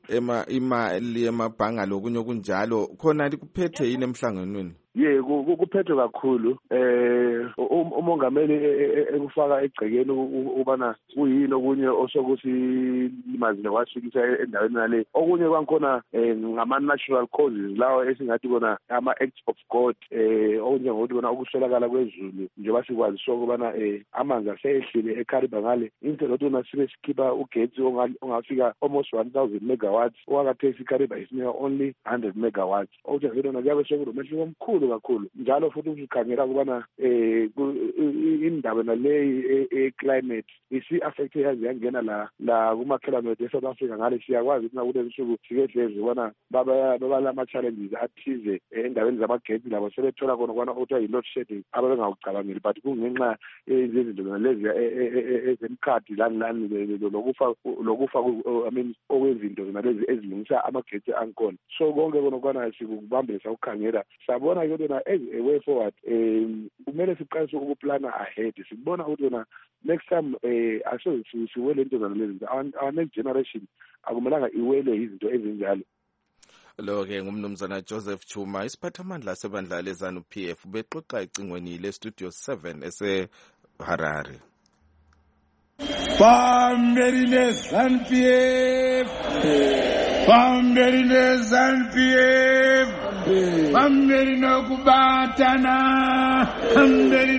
ema imali emabhanga lokunye okunjalo khona likuphethe yini emhlanganweni? Ye kuphethwe kakhulu eh umongameli ekufaka egcekeni ubana kuyini okunye osokuthi imazile wasikisa endaweni nale okunye kwankhona ngama natural causes lawo esingathi kona ama acts of God eh okunye ngokuthi kona ukuswelakala kwezulu njengoba sikwazi sokubana eh amanzi asehlile eKariba ngale into lokuthi na sibe sikhipha ugetsi ongafika almost one thousand megawatts owakathesi iKariba isinika only one hundred megawatts okuthi ngidona kuyabe sekuromehlo omkhulu kakhulu njalo futhi usikhangela kubana eh indaba naleyi eclimate isi affect yazi yangena la la kuma kilometers eSouth Africa ngale siyakwazi ukuthi nakule nsuku sikedlezi ubona baba baba lama challenges athize endaweni zamageti labo sebethola khona kwana uthi yi load shedding ababengawucabangeli but kungenxa yezinto lezi ezemkhadi lani lani lokufa lokufa I mean okwezinto nalezi ezilungisa amageti ankona so konke kona kwana sikubambisa ukukhangela sabona ke na as a way forward um kumele siqalise ukuplana ahead sibona ukuthi na next time eh aso siwele into zalezi our next generation akumelanga iwele izinto ezinjalo. Lo ke ngumnumzana Joseph Chuma isiphathamandla sebandla leZANU P F bexoxa ecingweni le Studio seven ese Harare. Phambili neZANU P F, phambili neZANU P F, phambili nokubatana, phambili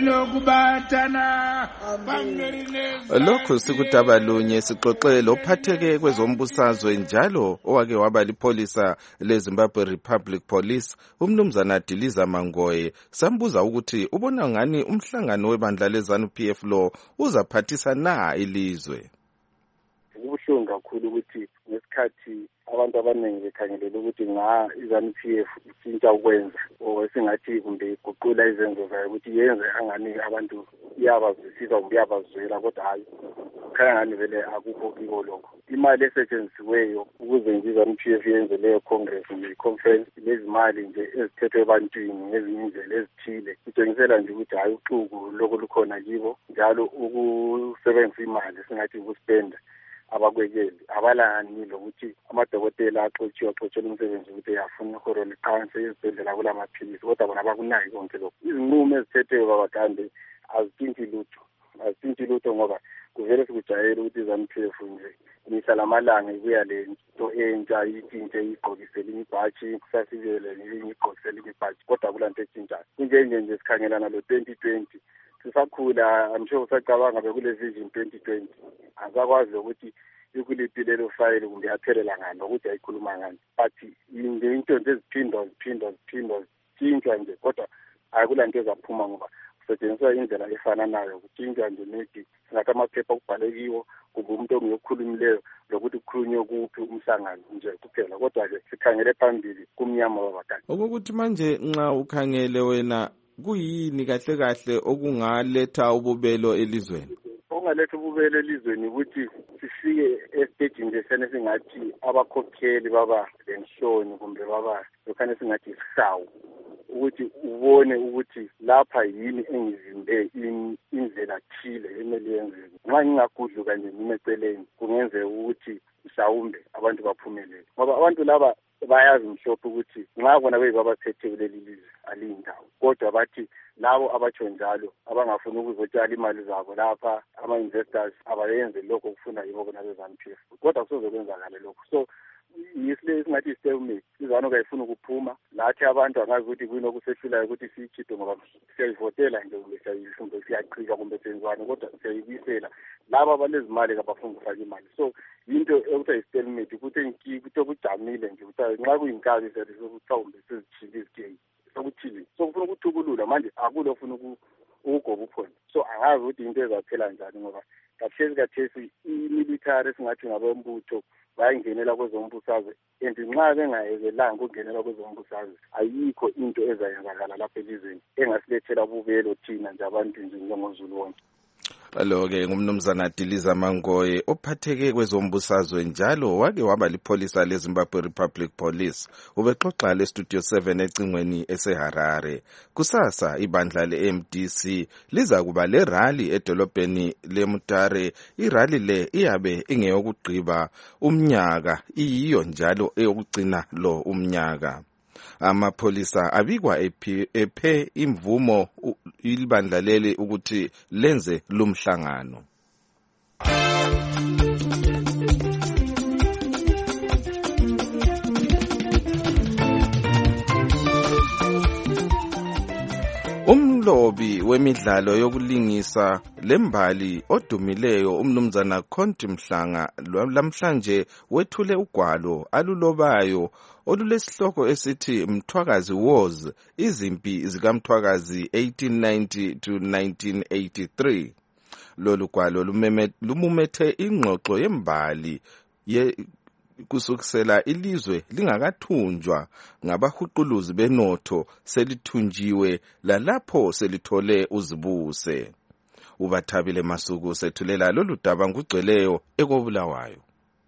nokubatana, phambili neZANU. Lokhu sikudaba lunye sixoxe lophatheke kwezombusazwe njalo owake waba lipolisa leZimbabwe Republic Police umnumzana Diliza Mangoye sambuza ukuthi ubona ngani umhlangano webandla leZANU P F lo uzaphathisa na ilizwe. Kubuhlungu kakhulu ukuthi ngesikhathi abantu abaningi bekhangelele ukuthi nga iZANU P F ishintsha ukwenza owesingathi kumbe iguqula izenzo zayo ukuthi yenze angani abantu iyabazwisisa kumbe iyabazwela kodwa hayi khaya ngani vele akukho kiko lokho. Imali esetshenzisiweyo ukuze iZANU P F yenze leyo congress kumbe conference lezi mali nje ezithethwe ebantwini ngezinye indlela ezithile kutshengisela nje ukuthi hayi uxuku lokho lukhona kibo njalo ukusebenzisa imali singathi ukuspenda abakwekeli abalani lokuthi amadokotela axotshiwe axotshela umsebenzi ukuthi yafuna ihoro liqanse ezibhedlela kulamaphilisi kodwa bona bakunayi konke lokho. Izinqumo ezithethwe babagande azithinti lutho azithinti lutho ngoba kuvele sikujayele ukuthi iZANU P F nje mihla lamalanga ikuya le nto entsha itshintshe igqokise elinye ibhatshi kusasibele elinye igqokise elinye ibhatshi kodwa kulanto etshintshayo kunjenje nje sikhangelana lo twenty twenty sisakhula amsho usacabanga bekule vision twenty twenty azakwazi ukuthi ikulipile lo file kumbe yaphelela ngani ukuthi ayikhuluma ngani but into into eziphindwa ziphindwa ziphindwa zitshintshwa nje kodwa akulanto ezaphuma ngoba kusetshenziswa indlela efananayo kutshintshwa nje maybe singathi amaphepha okubhalekiwo kumbe umuntu ongiyokhulumileyo lokuthi kukhulunywe kuphi umhlangano nje kuphela kodwa-ke sikhangele phambili kumnyama babagani. Okokuthi manje nxa ukhangele wena kuyini kahle kahle okungaletha ububelo elizweni? Okungaletha ububelo elizweni ukuthi sifike esitejini nje sene singathi abakhokheli baba lenhloni kumbe baba lokhane singathi isihawu ukuthi ubone ukuthi lapha yini engizimbe indlela thile emele yenzeke. Nxa ngingagudluka nje ngimeceleni kungenzeka ukuthi mhlawumbe abantu baphumelele ngoba abantu laba bayazi mhlophe ukuthi nxa bona beyibabathethe kuleli lizwe aliyindawo kodwa bathi labo abatsho njalo abangafuni ukuzotshala imali zabo lapha ama-investors abayenze lokho kufuna yibo bona beZANU P F kodwa kusoze kwenzakale lokho. So yisile singathi istalemate iZANU kayifuna ukuphuma lathi abantu angazi ukuthi kuyini okusehlulayo ukuthi siyikhiphe ngoba siyayivotela nje kumbe siyayifunda siyaqhika kumbe senzwane kodwa siyayibisela laba abalezimali kabafuna ukufaka imali. So into ekuthiwa istalemate ukuthi ukuthi okujamile nje ukuthi nxa kuyinkabi mhlawumbe sezithile izigenge sokuthile so kufuna ukuthukulula manje akulo ofuna ukugoba uphona. So angazi ukuthi into ezaphela njani ngoba kathesi kathesi imilitary singathi ngabombutho bayingenela kwezombusazwe and nxa bengayekelanga ukungenela kwezombusazwe ayikho into ezayenzakala lapha elizweni engasilethela ububelo thina nje abantu nje njengozulu wonke. Lo-ke ngumnumzana Diliza Mangoye ophatheke kwezombusazwe njalo wake waba lipholisa leZimbabwe Republic Police. Ubexoxa le-Studio seven ecingweni eseHarare. Kusasa ibandla le-M D C liza kuba le-rally edolobheni leMutare. I-rally le iyabe ingeyokugqiba umnyaka, iyiyo njalo eyokugcina lo umnyaka. Amapholisa abikwa ephe imvumo ibandla leli ukuthi lenze lumhlangano. Umlobi wemidlalo yokulingisa lembali odumileyo umnumzana Khonti Mhlanga lamhlanje wethule ugwalo alulobayo olulesihloko esithi Mthwakazi Wars, izimpi zikaMthwakazi eighteen ninety to nineteen eighty-three. Lolu gwalo lumumethe ingxoxo yembali ye kusukisela ilizwe lingakathunjwa ngabahuquluzi benotho selithunjiwe lalapho selithole uzibuse. Ubathabile Masuku sethulela lolu daba ngugcweleyo ekobulawayo.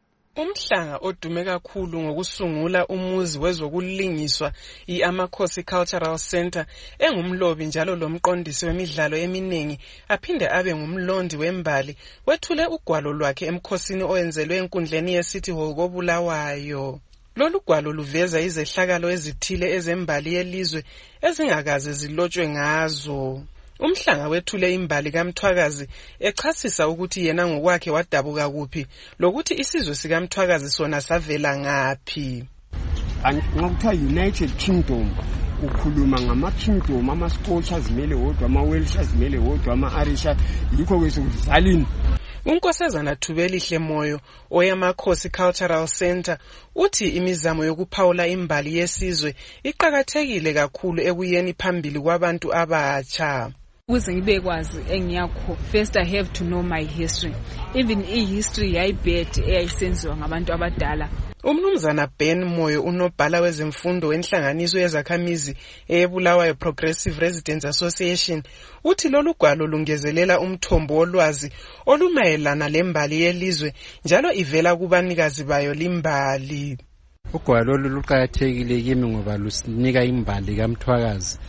Umhlanga odume kakhulu ngokusungula umuzi wezokulingiswa i-Amakhosi Cultural Center engumlobi njalo lomqondisi wemidlalo eminingi aphinde abe ngumlondi wembali wethule ugwalo lwakhe emkhosini oyenzelwe enkundleni ye-City Hall koBulawayo. Lolu gwalo luveza izehlakalo ezithile ezembali yelizwe ezingakaze zilotshwe ngazo. Umhlanga wethule imbali kaMthwakazi echasisa ukuthi yena ngokwakhe wadabuka kuphi lokuthi isizwe sikaMthwakazi sona savela ngaphi. Ngakuthiwa United Kingdom ukhuluma ngama-kingdom, ama-Scotch azimele wodwa, ama-Welsh azimele wodwa, ama-Irish, yikho ke sokuthi zalini. Unkosazana Thubelihle Moyo oyamakhosi Cultural Center uthi imizamo yokuphawula imbali yesizwe iqhakathekile kakhulu ekuyeni phambili kwabantu abatsha. Ukuze ngibe kwazi engiyakho, first I have to know my history. Even i-history yayibhede eyayisenziwa ngabantu abadala. Umnumzana Ben Moyo unobhala wezemfundo wenhlanganiso yezakhamizi eBulawayo Progressive Residents Association uthi lolu gwalo lungezelela umthombo wolwazi olumayelana lembali yelizwe njalo ivela kubanikazi bayo limbali. Ugwalo lolu luqakathekile kimi ngoba lusinika imbali kaMthwakazi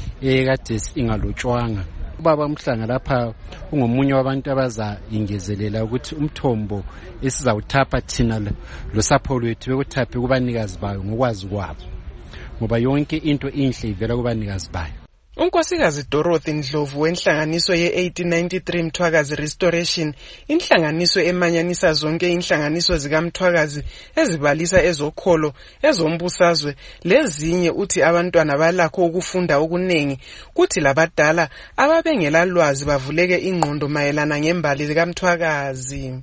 ekade ingalotshwanga. Ubaba Mhlanga lapha ungomunye wabantu abaza ingezelela ukuthi umthombo esizawuthapha thina losapho lwethu bekuthape kubanikazi bayo ngokwazi kwabo, ngoba yonke into inhle ivela kubanikazi bayo. Unkosikazi Dorothy Ndlovu wenhlanganiso ye-eighteen ninety-three Mthwakazi Restoration, inhlanganiso emanyanisa zonke inhlanganiso zikaMthwakazi ezibalisa ezokholo, ezombusazwe lezinye, uthi abantwana balakho ukufunda okunengi kuthi labadala ababengela lwazi bavuleke ingqondo mayelana ngembali zikaMthwakazi.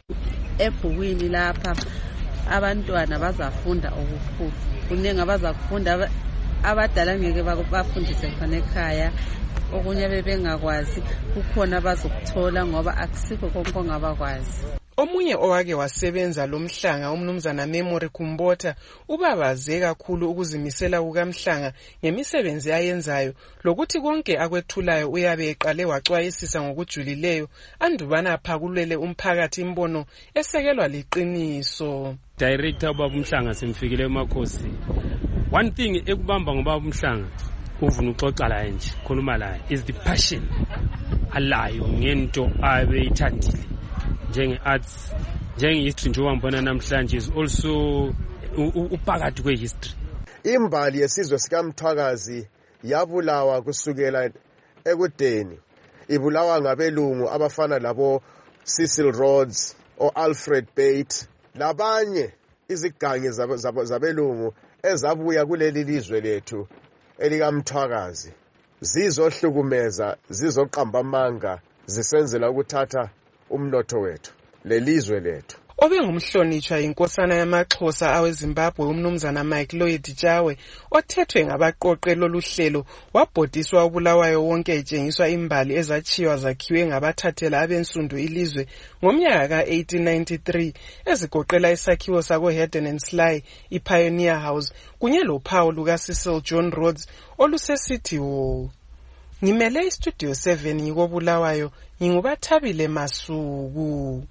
Ebhukwini lapha abantwana bazafunda okukhulu, kunengi abazakufunda abadala ngeke bafundise khona ekhaya, okunye bebengakwazi kukhona bazokuthola ngoba akusikho konke ongabakwazi. Omunye owake wasebenza lomhlanga umnumzana Memory Kumbota ubabaze kakhulu ukuzimisela kukaMhlanga ngemisebenzi ayenzayo lokuthi konke akwethulayo uyabe eqale wacwayisisa ngokujulileyo andubana phakulele umphakathi imbono esekelwa liqiniso. Director ubaba Mhlanga simfikile emakhosi. One thing ekubamba ngobaba Mhlanga uvuna uxoxa la nje khuluma la is the passion alayo ngento abeyithandile njenge arts njenge history njengoba mbona namhlanje is also uphakathi kwe history. Imbali yesizwe sikaMthwakazi yabulawa kusukela ekudeni, ibulawa ngabelungu abafana labo Cecil Rhodes o Alfred Bate labanye izigange zabelungu ezabuya kuleli lizwe lethu elikaMthwakazi zizohlukumeza, zizoqamba amanga, zisenzela ukuthatha umnotho wethu lelizwe lethu. Obengumhlonitshwa inkosana yamaXhosa aweZimbabwe umnumzana Mike Lloyd Jawe othethwe ngabaqoqe loluhlelo wabhodiswa uBulawayo wonke etshengiswa imbali ezachiwa zakhiwe ngabathathela abensundu ilizwe ngomnyaka ka eighteen ninety-three ezigoqela isakhiwo sako Hayden and Sly, iPioneer House kunye lophawu luka Cecil John Rhodes oluse City Hall. ngimele istudio seven ngikobulawayo ngingubathabile Masuku.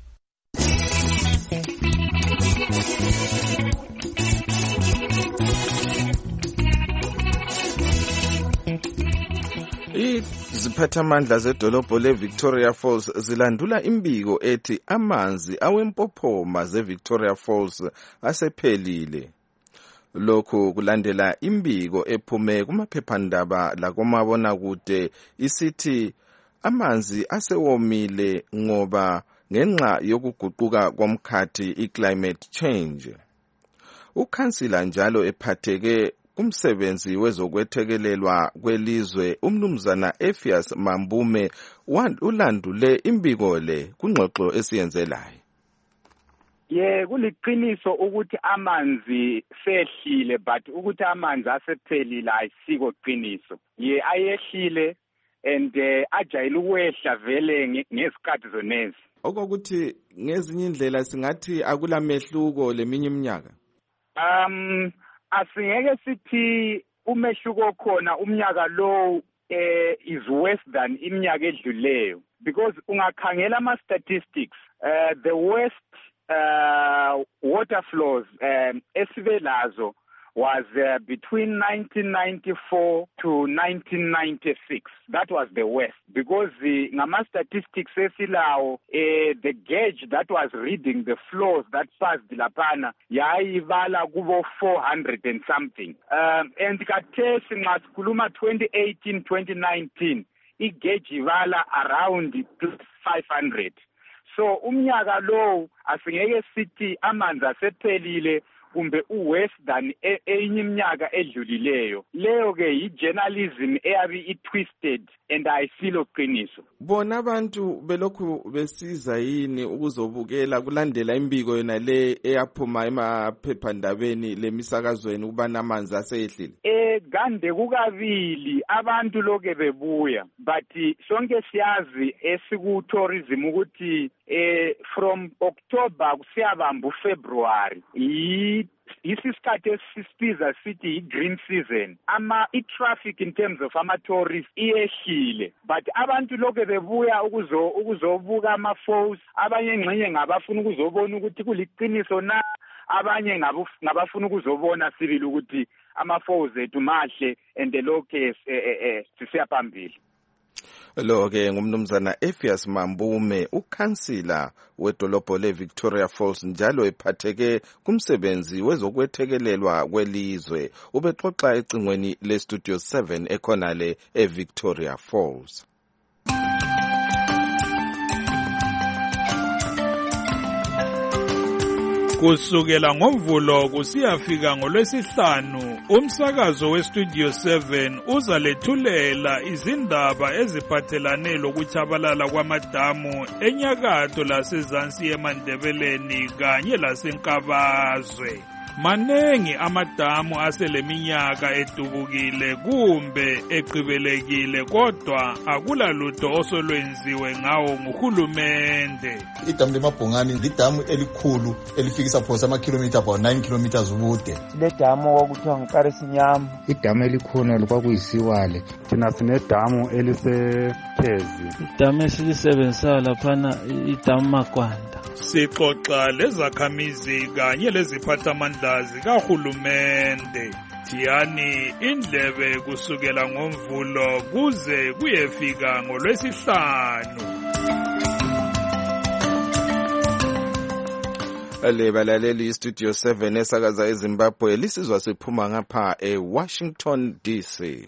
Iziphathamandla zedolobho leVictoria Falls zilandula imbiko ethi amanzi awempophoma zeVictoria Falls asephelile. Lokhu kulandela imbiko ephume kumaphephandaba lakomabonakude isithi amanzi asewomile ngoba ngenxa yokuguquka komkhathi i-climate change. Ukhansila njalo ephatheke kumsebenzi wezokwethekelelwa kwelizwe umnumzana Ephias Mambume ulandule imbiko le kungxoxo esiyenzelayo. Ye kuliqiniso ukuthi amanzi sehlile but ukuthi amanzi asephelile ayisiko qiniso. Ye ayehlile and uh, ajayile ukwehla vele ngesikhathi zonezi. Okokuthi ngezinye indlela singathi akulamehluko leminye iminyaka. Um asingeke sithi umehluko khona umnyaka lo eh is worse than iminyaka edluleyo because ungakhangela ama statistics uh, the worst uh, water flows um, esivelazo was uh, between nineteen ninety-four to nineteen ninety-six. That was the worst because the ngama statistics esilawo uh, the gauge that was reading the flows that passed lapana yayivala kubo four hundred and something. Um, and kathesi nxa sikhuluma twenty eighteen twenty nineteen igauge ivala around five hundred. So umnyaka lo asingeke sithi amanzi asephelile kumbe uworse than enye iminyaka edlulileyo. Leyo ke i-journalism eyabi i-twisted and ayisilo qiniso. Bona abantu belokhu besiza yini ukuzobukela kulandela imbiko yona le eyaphuma emaphephandabeni lemisakazweni ukubana amanzi aseyehlile? Eh gande kukabili abantu loke bebuya but sonke siyazi esiku-tourism ukuthi eh from October kusiyabamba uFebruary yi isisikhathi esisibiza sithi i-green season. Ama i-traffic in terms of ama-tourists iyehlile but abantu loke bebuya ukuzo ukuzobuka ama-falls. Abanye ngxenye ngabafuna ukuzobona ukuthi kuliqiniso na, abanye ngabafuna ukuzobona sibili ukuthi ama-falls ethu mahle and lokhe sisiya phambili. Lo ke ngumnumzana Ephias Mambume ukhansila wedolobho leVictoria Falls njalo ephatheke kumsebenzi wezokwethekelelwa kwelizwe ubexoxa ecingweni lestudio seven ekhonale eVictoria Falls. Kusukela ngoMvulo kusiyafika ngoLwesihlanu umsakazo westudio seven uzalethulela izindaba eziphathelane lokuchabalala kwamadamu enyakatho lasezansi eMandebeleni kanye laseNkabazwe. Manengi amadamu aseleminyaka edubukile kumbe eqhibelekile kodwa akulalutho osolwenziwe ngawo nguhulumende. Idamu leMabhongani lidamu elikhulu elifikisa phosa amakhilomitha about nine kilometers ubude. Ledamu okuthiwa nguKarisinyama. Idamu elikhona lokwakuyisiwale. Thina sinedamu eliseThezi. Idamu esilisebenzisayo laphana idamu Makwanda. Sixoxa lezakhamizi kanye leziphathamandla zikahulumende. Thiyani indlebe kusukela ngoMvulo kuze kuyefika ngoLwesihlanu. Lebalaleli istudio seven esakaza eZimbabwe lisizwa siphuma ngapha eWashington D C.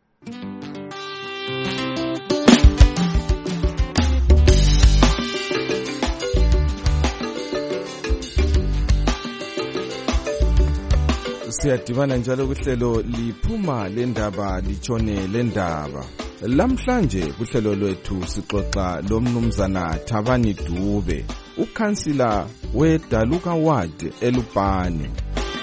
Siyadibana njalo kuhlelo liphuma lendaba litshone lendaba. Lamhlanje kuhlelo lwethu sixoxa lomnumzana Thabani Dube, ukhansila weDaluka Ward eLupane.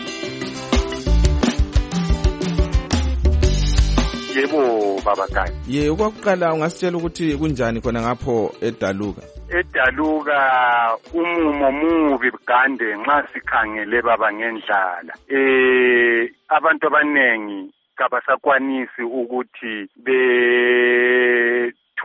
Yebo baba Kani. Ye okokuqala ungasitshela ukuthi kunjani khona ngapho eDaluka? eDaluka umumo mubi Gande nxa sikhangele baba ngendlala. Eh abantu abanengi kabasakwanisi ukuthi be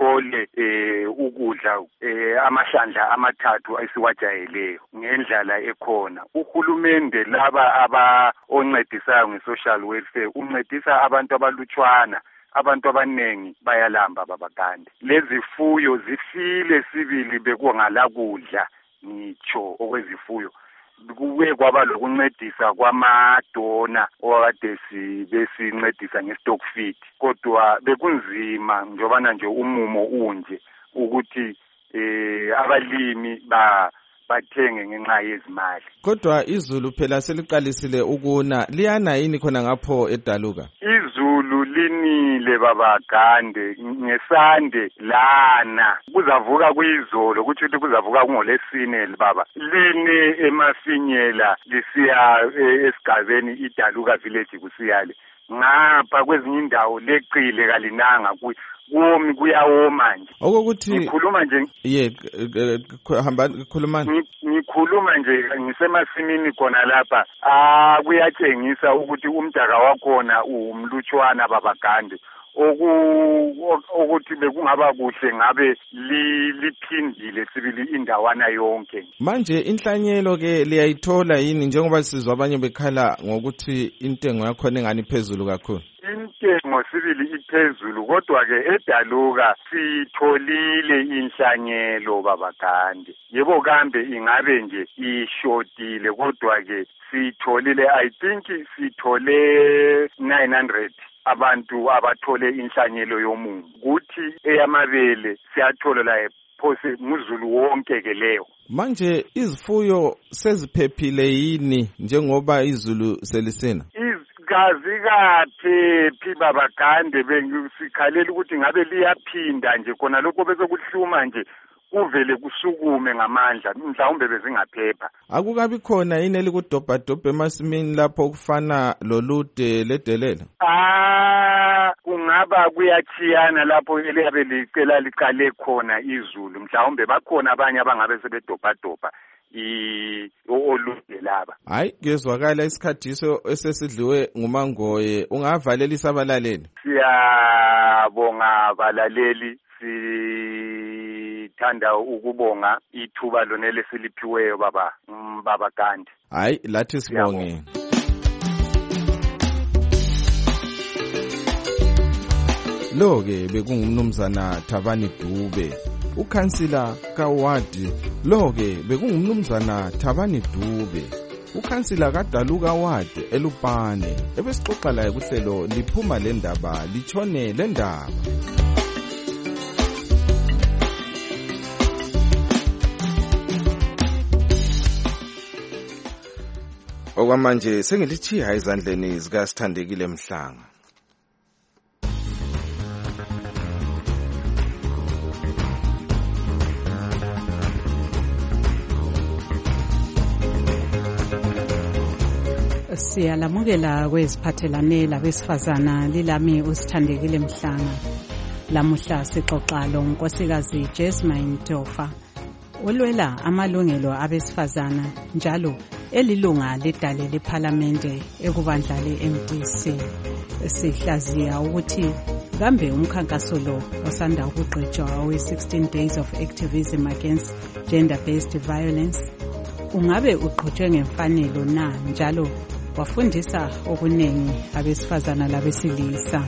sithole eh ukudla eh amahlandla amathathu esiwajayeleyo ngendlela ekhona. Uhulumende laba aba oncedisayo nge-social welfare uncedisa abantu abalutshwana, abantu abanengi bayalamba babagande. Lezi fuyo zifile sibili bekungala kudla ngitsho okwezifuyo. Kuwe kwaba lokuncedisa kwamadona okade besincedisa ngestock feed, kodwa bekunzima njobana nje umumo unje ukuthi eh abalimi ba bathenge ngenxa yezimali. Kodwa izulu phela seliqalisile ukuna, liyana yini khona ngapho eDaluka? Izulu linile babagande ngesande lana, kuzavuka kuyizolo kuthi ukuthi kuzavuka kungolesine baba. Line emafinyela lisiya esigabeni iDaluka village kusiyale. Ngapha kwezinye indawo leqile kalinanga ku womi kuyawoma nje. Okokuthi ngikhuluma nje ye hamba khuluma ngikhuluma nje ngisemasimini khona lapha. Ah kuyatshengisa ukuthi umdaka wakhona umlutshwana babagande. Oku ukuthi bekungaba kuhle ngabe liphindile sibili indawana yonke. Manje inhlanyelo ke liyayithola yini njengoba sizwa abanye bekhala ngokuthi intengo yakhona engani phezulu kakhulu? Intengo sibili iphezulu kodwa ke eDaluka sitholile inhlanyelo babagande. Yebo kambe ingabe nje ishotile kodwa ke sitholile, I think sithole nine hundred abantu abathole inhlanyelo yomungu. Kuthi eyamabele siyathola la phose muzulu wonke ke leyo. Manje izifuyo seziphephile yini njengoba izulu selisena? Kazi kaphephi babagande bengisikhalela ukuthi ngabe liyaphinda nje khona lokho bese kuhluma nje kuvele kusukume ngamandla mhlawumbe bezingaphepha. Akukabi khona yini elikudobha dobha emasimini lapho kufana lolude ledelela? Ah kungaba kuyachiyana lapho eliyabe licela liqale khona izulu, mhlawumbe bakhona abanye abangabe sebedobha dobha i olude laba. Hayi kezwakala isikhathiso esesidliwe ngumangoye, ungavalela isabalaleli. Siyabonga balaleli, sithanda ukubonga ithuba lonele siliphiweyo baba baba Gandhi. Hayi lathi sibonge. Lo-ke bekungumnumzana Thabani Dube, ukhansila kawadi. Lo-ke bekungumnumzana Thabani Dube, ukhansila kaDaluka wadi eLupane. Ebesixoxa laye kuhlelo liphuma le ndaba litshone le ndaba. Okwamanje sengilithiya ezandleni zika Sithandekile Mhlanga. Siyalamukela kweziphathelane labesifazana lilami uSithandekile Mhlanga. Lamuhla sixoxa lo nkosikazi Jasmine Tofa olwela amalungelo abesifazana njalo elilunga ledale leParlamente ekubandla le-M D C. Sihlaziya ukuthi kambe umkhankaso lo osanda ukugqitshwa we-sixteen days of activism against gender-based violence ungabe uqhutshwe ngemfanelo na njalo wafundisa okuningi abesifazana labesilisa.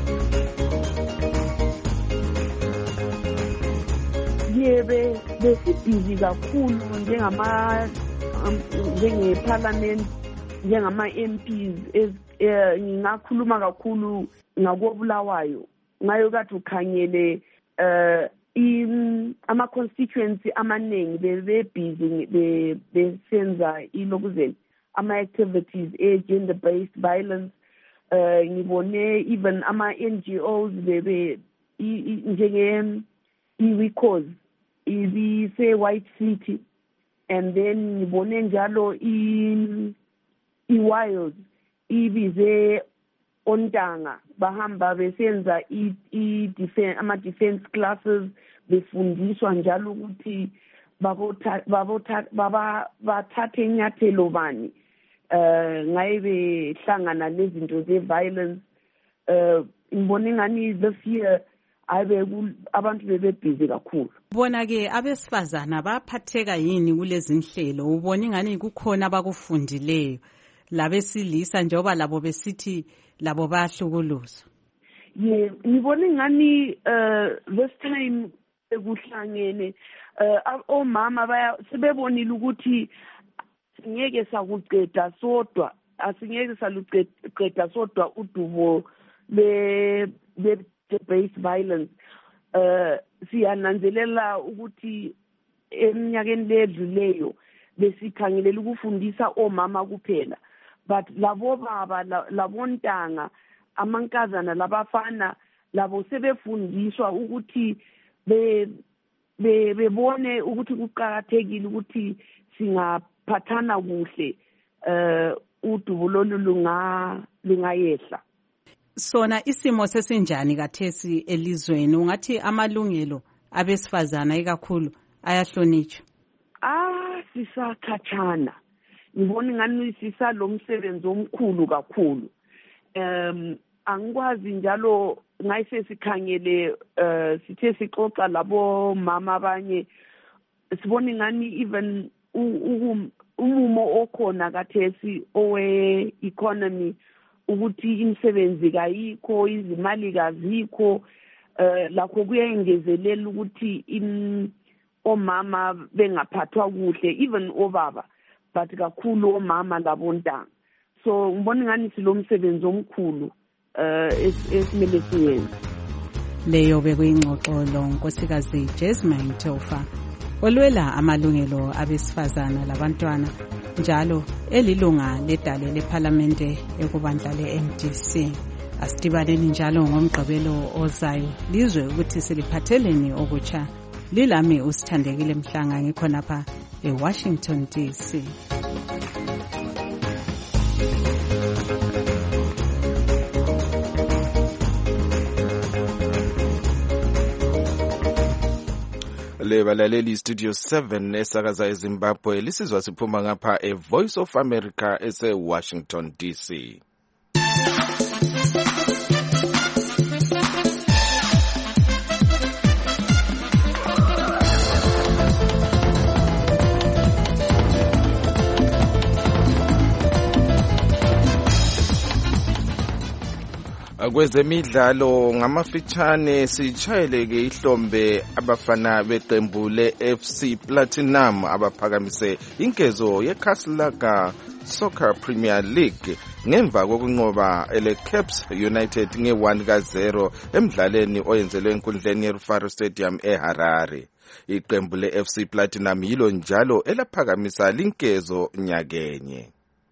Yebe besibhizi kakhulu njengama njengeParliament njengama-M Ps ngingakhuluma kakhulu ngakobulawayo ngayo kade ukhangele eh ama-constituency amaningi bebebhizi besenza ilokuzeni ama-activities e-gender-based violence. Uh, ngibone even ama-N G Os bebe njenge i-Wicos ibise-White City, and then ngibone njalo i-Wiles ibize Ontanga bahamba besenza ama-defense classes befundiswa njalo ukuthi bathathe inyathelo bani eh ngaye behlangana lezinto ze-violence. Uh ngibone ngani this year ayibe abantu bebebhizi kakhulu. Bona ke abesifazana baphatheka yini kulezi nhlelo? Ubona ingani kukhona abakufundileyo labesilisa njengoba labo besithi labo bayahlukuluzwa? Yeah, ngibona ingani uh this time ekuhlangene uh omama baya sebebonile ukuthi ngeke sakuqeda sodwa, asingeke saluqeda sodwa udubo le le based violence. Uh siyananzelela ukuthi eminyakeni ledluleyo besikhangelela ukufundisa omama kuphela, but labo baba labontanga amankazana labafana labo sebefundiswa ukuthi be bebone ukuthi kuqhakathekile ukuthi singaphathana kuhle eh udubo lolu lunga lungayehla. Sona isimo sesinjani kathesi elizweni? Ungathi amalungelo abesifazana ikakhulu ayahlonitshwa? Ah sisakhathana. Ngibona ngani sisalomsebenzi omkhulu kakhulu. Um angikwazi njalo ngayise sikhangele uh, sithe sixoxa labo mama abanye sibona ngani even umumo okhona kathesi owe economy ukuthi imisebenzi kayikho, izimali kazikho, uh, lakho kuyengezelela ukuthi in omama bengaphathwa kuhle, even obaba, but kakhulu omama labontanga. So ngibona ngani silomsebenzi omkhulu eh esimele siyenze. Leyo bekuyingxoxo lo nkosikazi Jasmine Tofa olwela amalungelo abesifazana labantwana njalo elilunga ledale leParliamente ekubandla leM D C. Asidibaneni njalo ngomgqibelo ozayo lizwe ukuthi siliphatheleni okutsha. Lilami usithandekile Mhlanga ngikhonapha eWashington D C. Le balaleli Studio seven esakaza eZimbabwe lisizwa siphuma ngapha e Voice of America ese Washington D C. Kwezemidlalo ngamafitshane sitshayeleke ihlombe abafana beqembu le-F C Platinum abaphakamise inkezo yeCastle Soccer Premier League ngemva kokunqoba ele-Caps United nge one ka zero emdlalweni oyenzelwe enkundleni yeRufaro Stadium eHarare. Iqembu le-F C Platinum yilo njalo elaphakamisa linkezo nyakenye.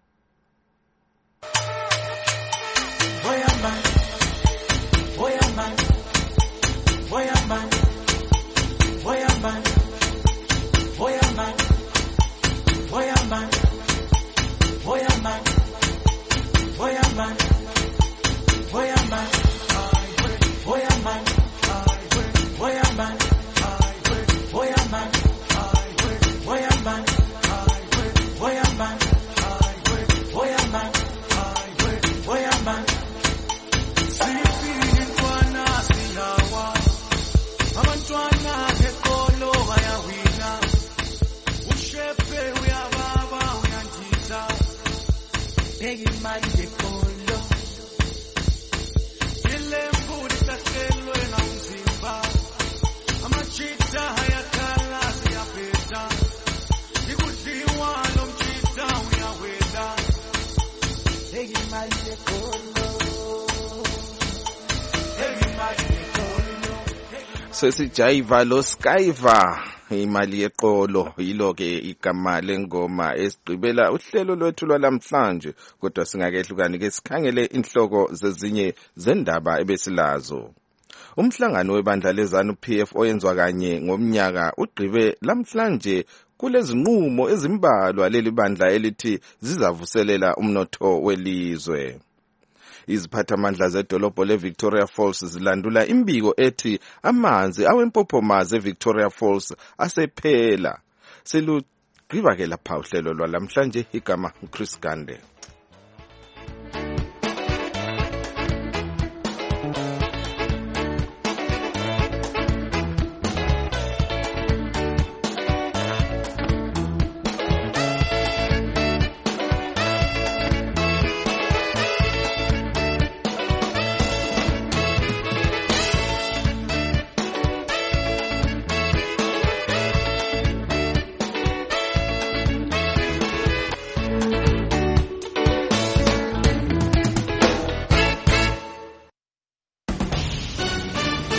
Sesijayiva lo Skyva imali yeqolo yilo ke igama lengoma esigqibela uhlelo lwethu lwalamhlanje, kodwa singakehlukani ke sikhangele inhloko zezinye zendaba ebesilazo. Umhlangano webandla leZANU P F oyenzwa kanye ngomnyaka ugqibe lamhlanje kulezinqumo ezimbalwa leli bandla elithi zizavuselela umnotho welizwe. Iziphathamandla zedolobho leVictoria Falls zilandula imbiko ethi amanzi awempophomazi eVictoria Falls asephela. Selugqiba ke lapha uhlelo lwalamhlanje igama uChris Gande.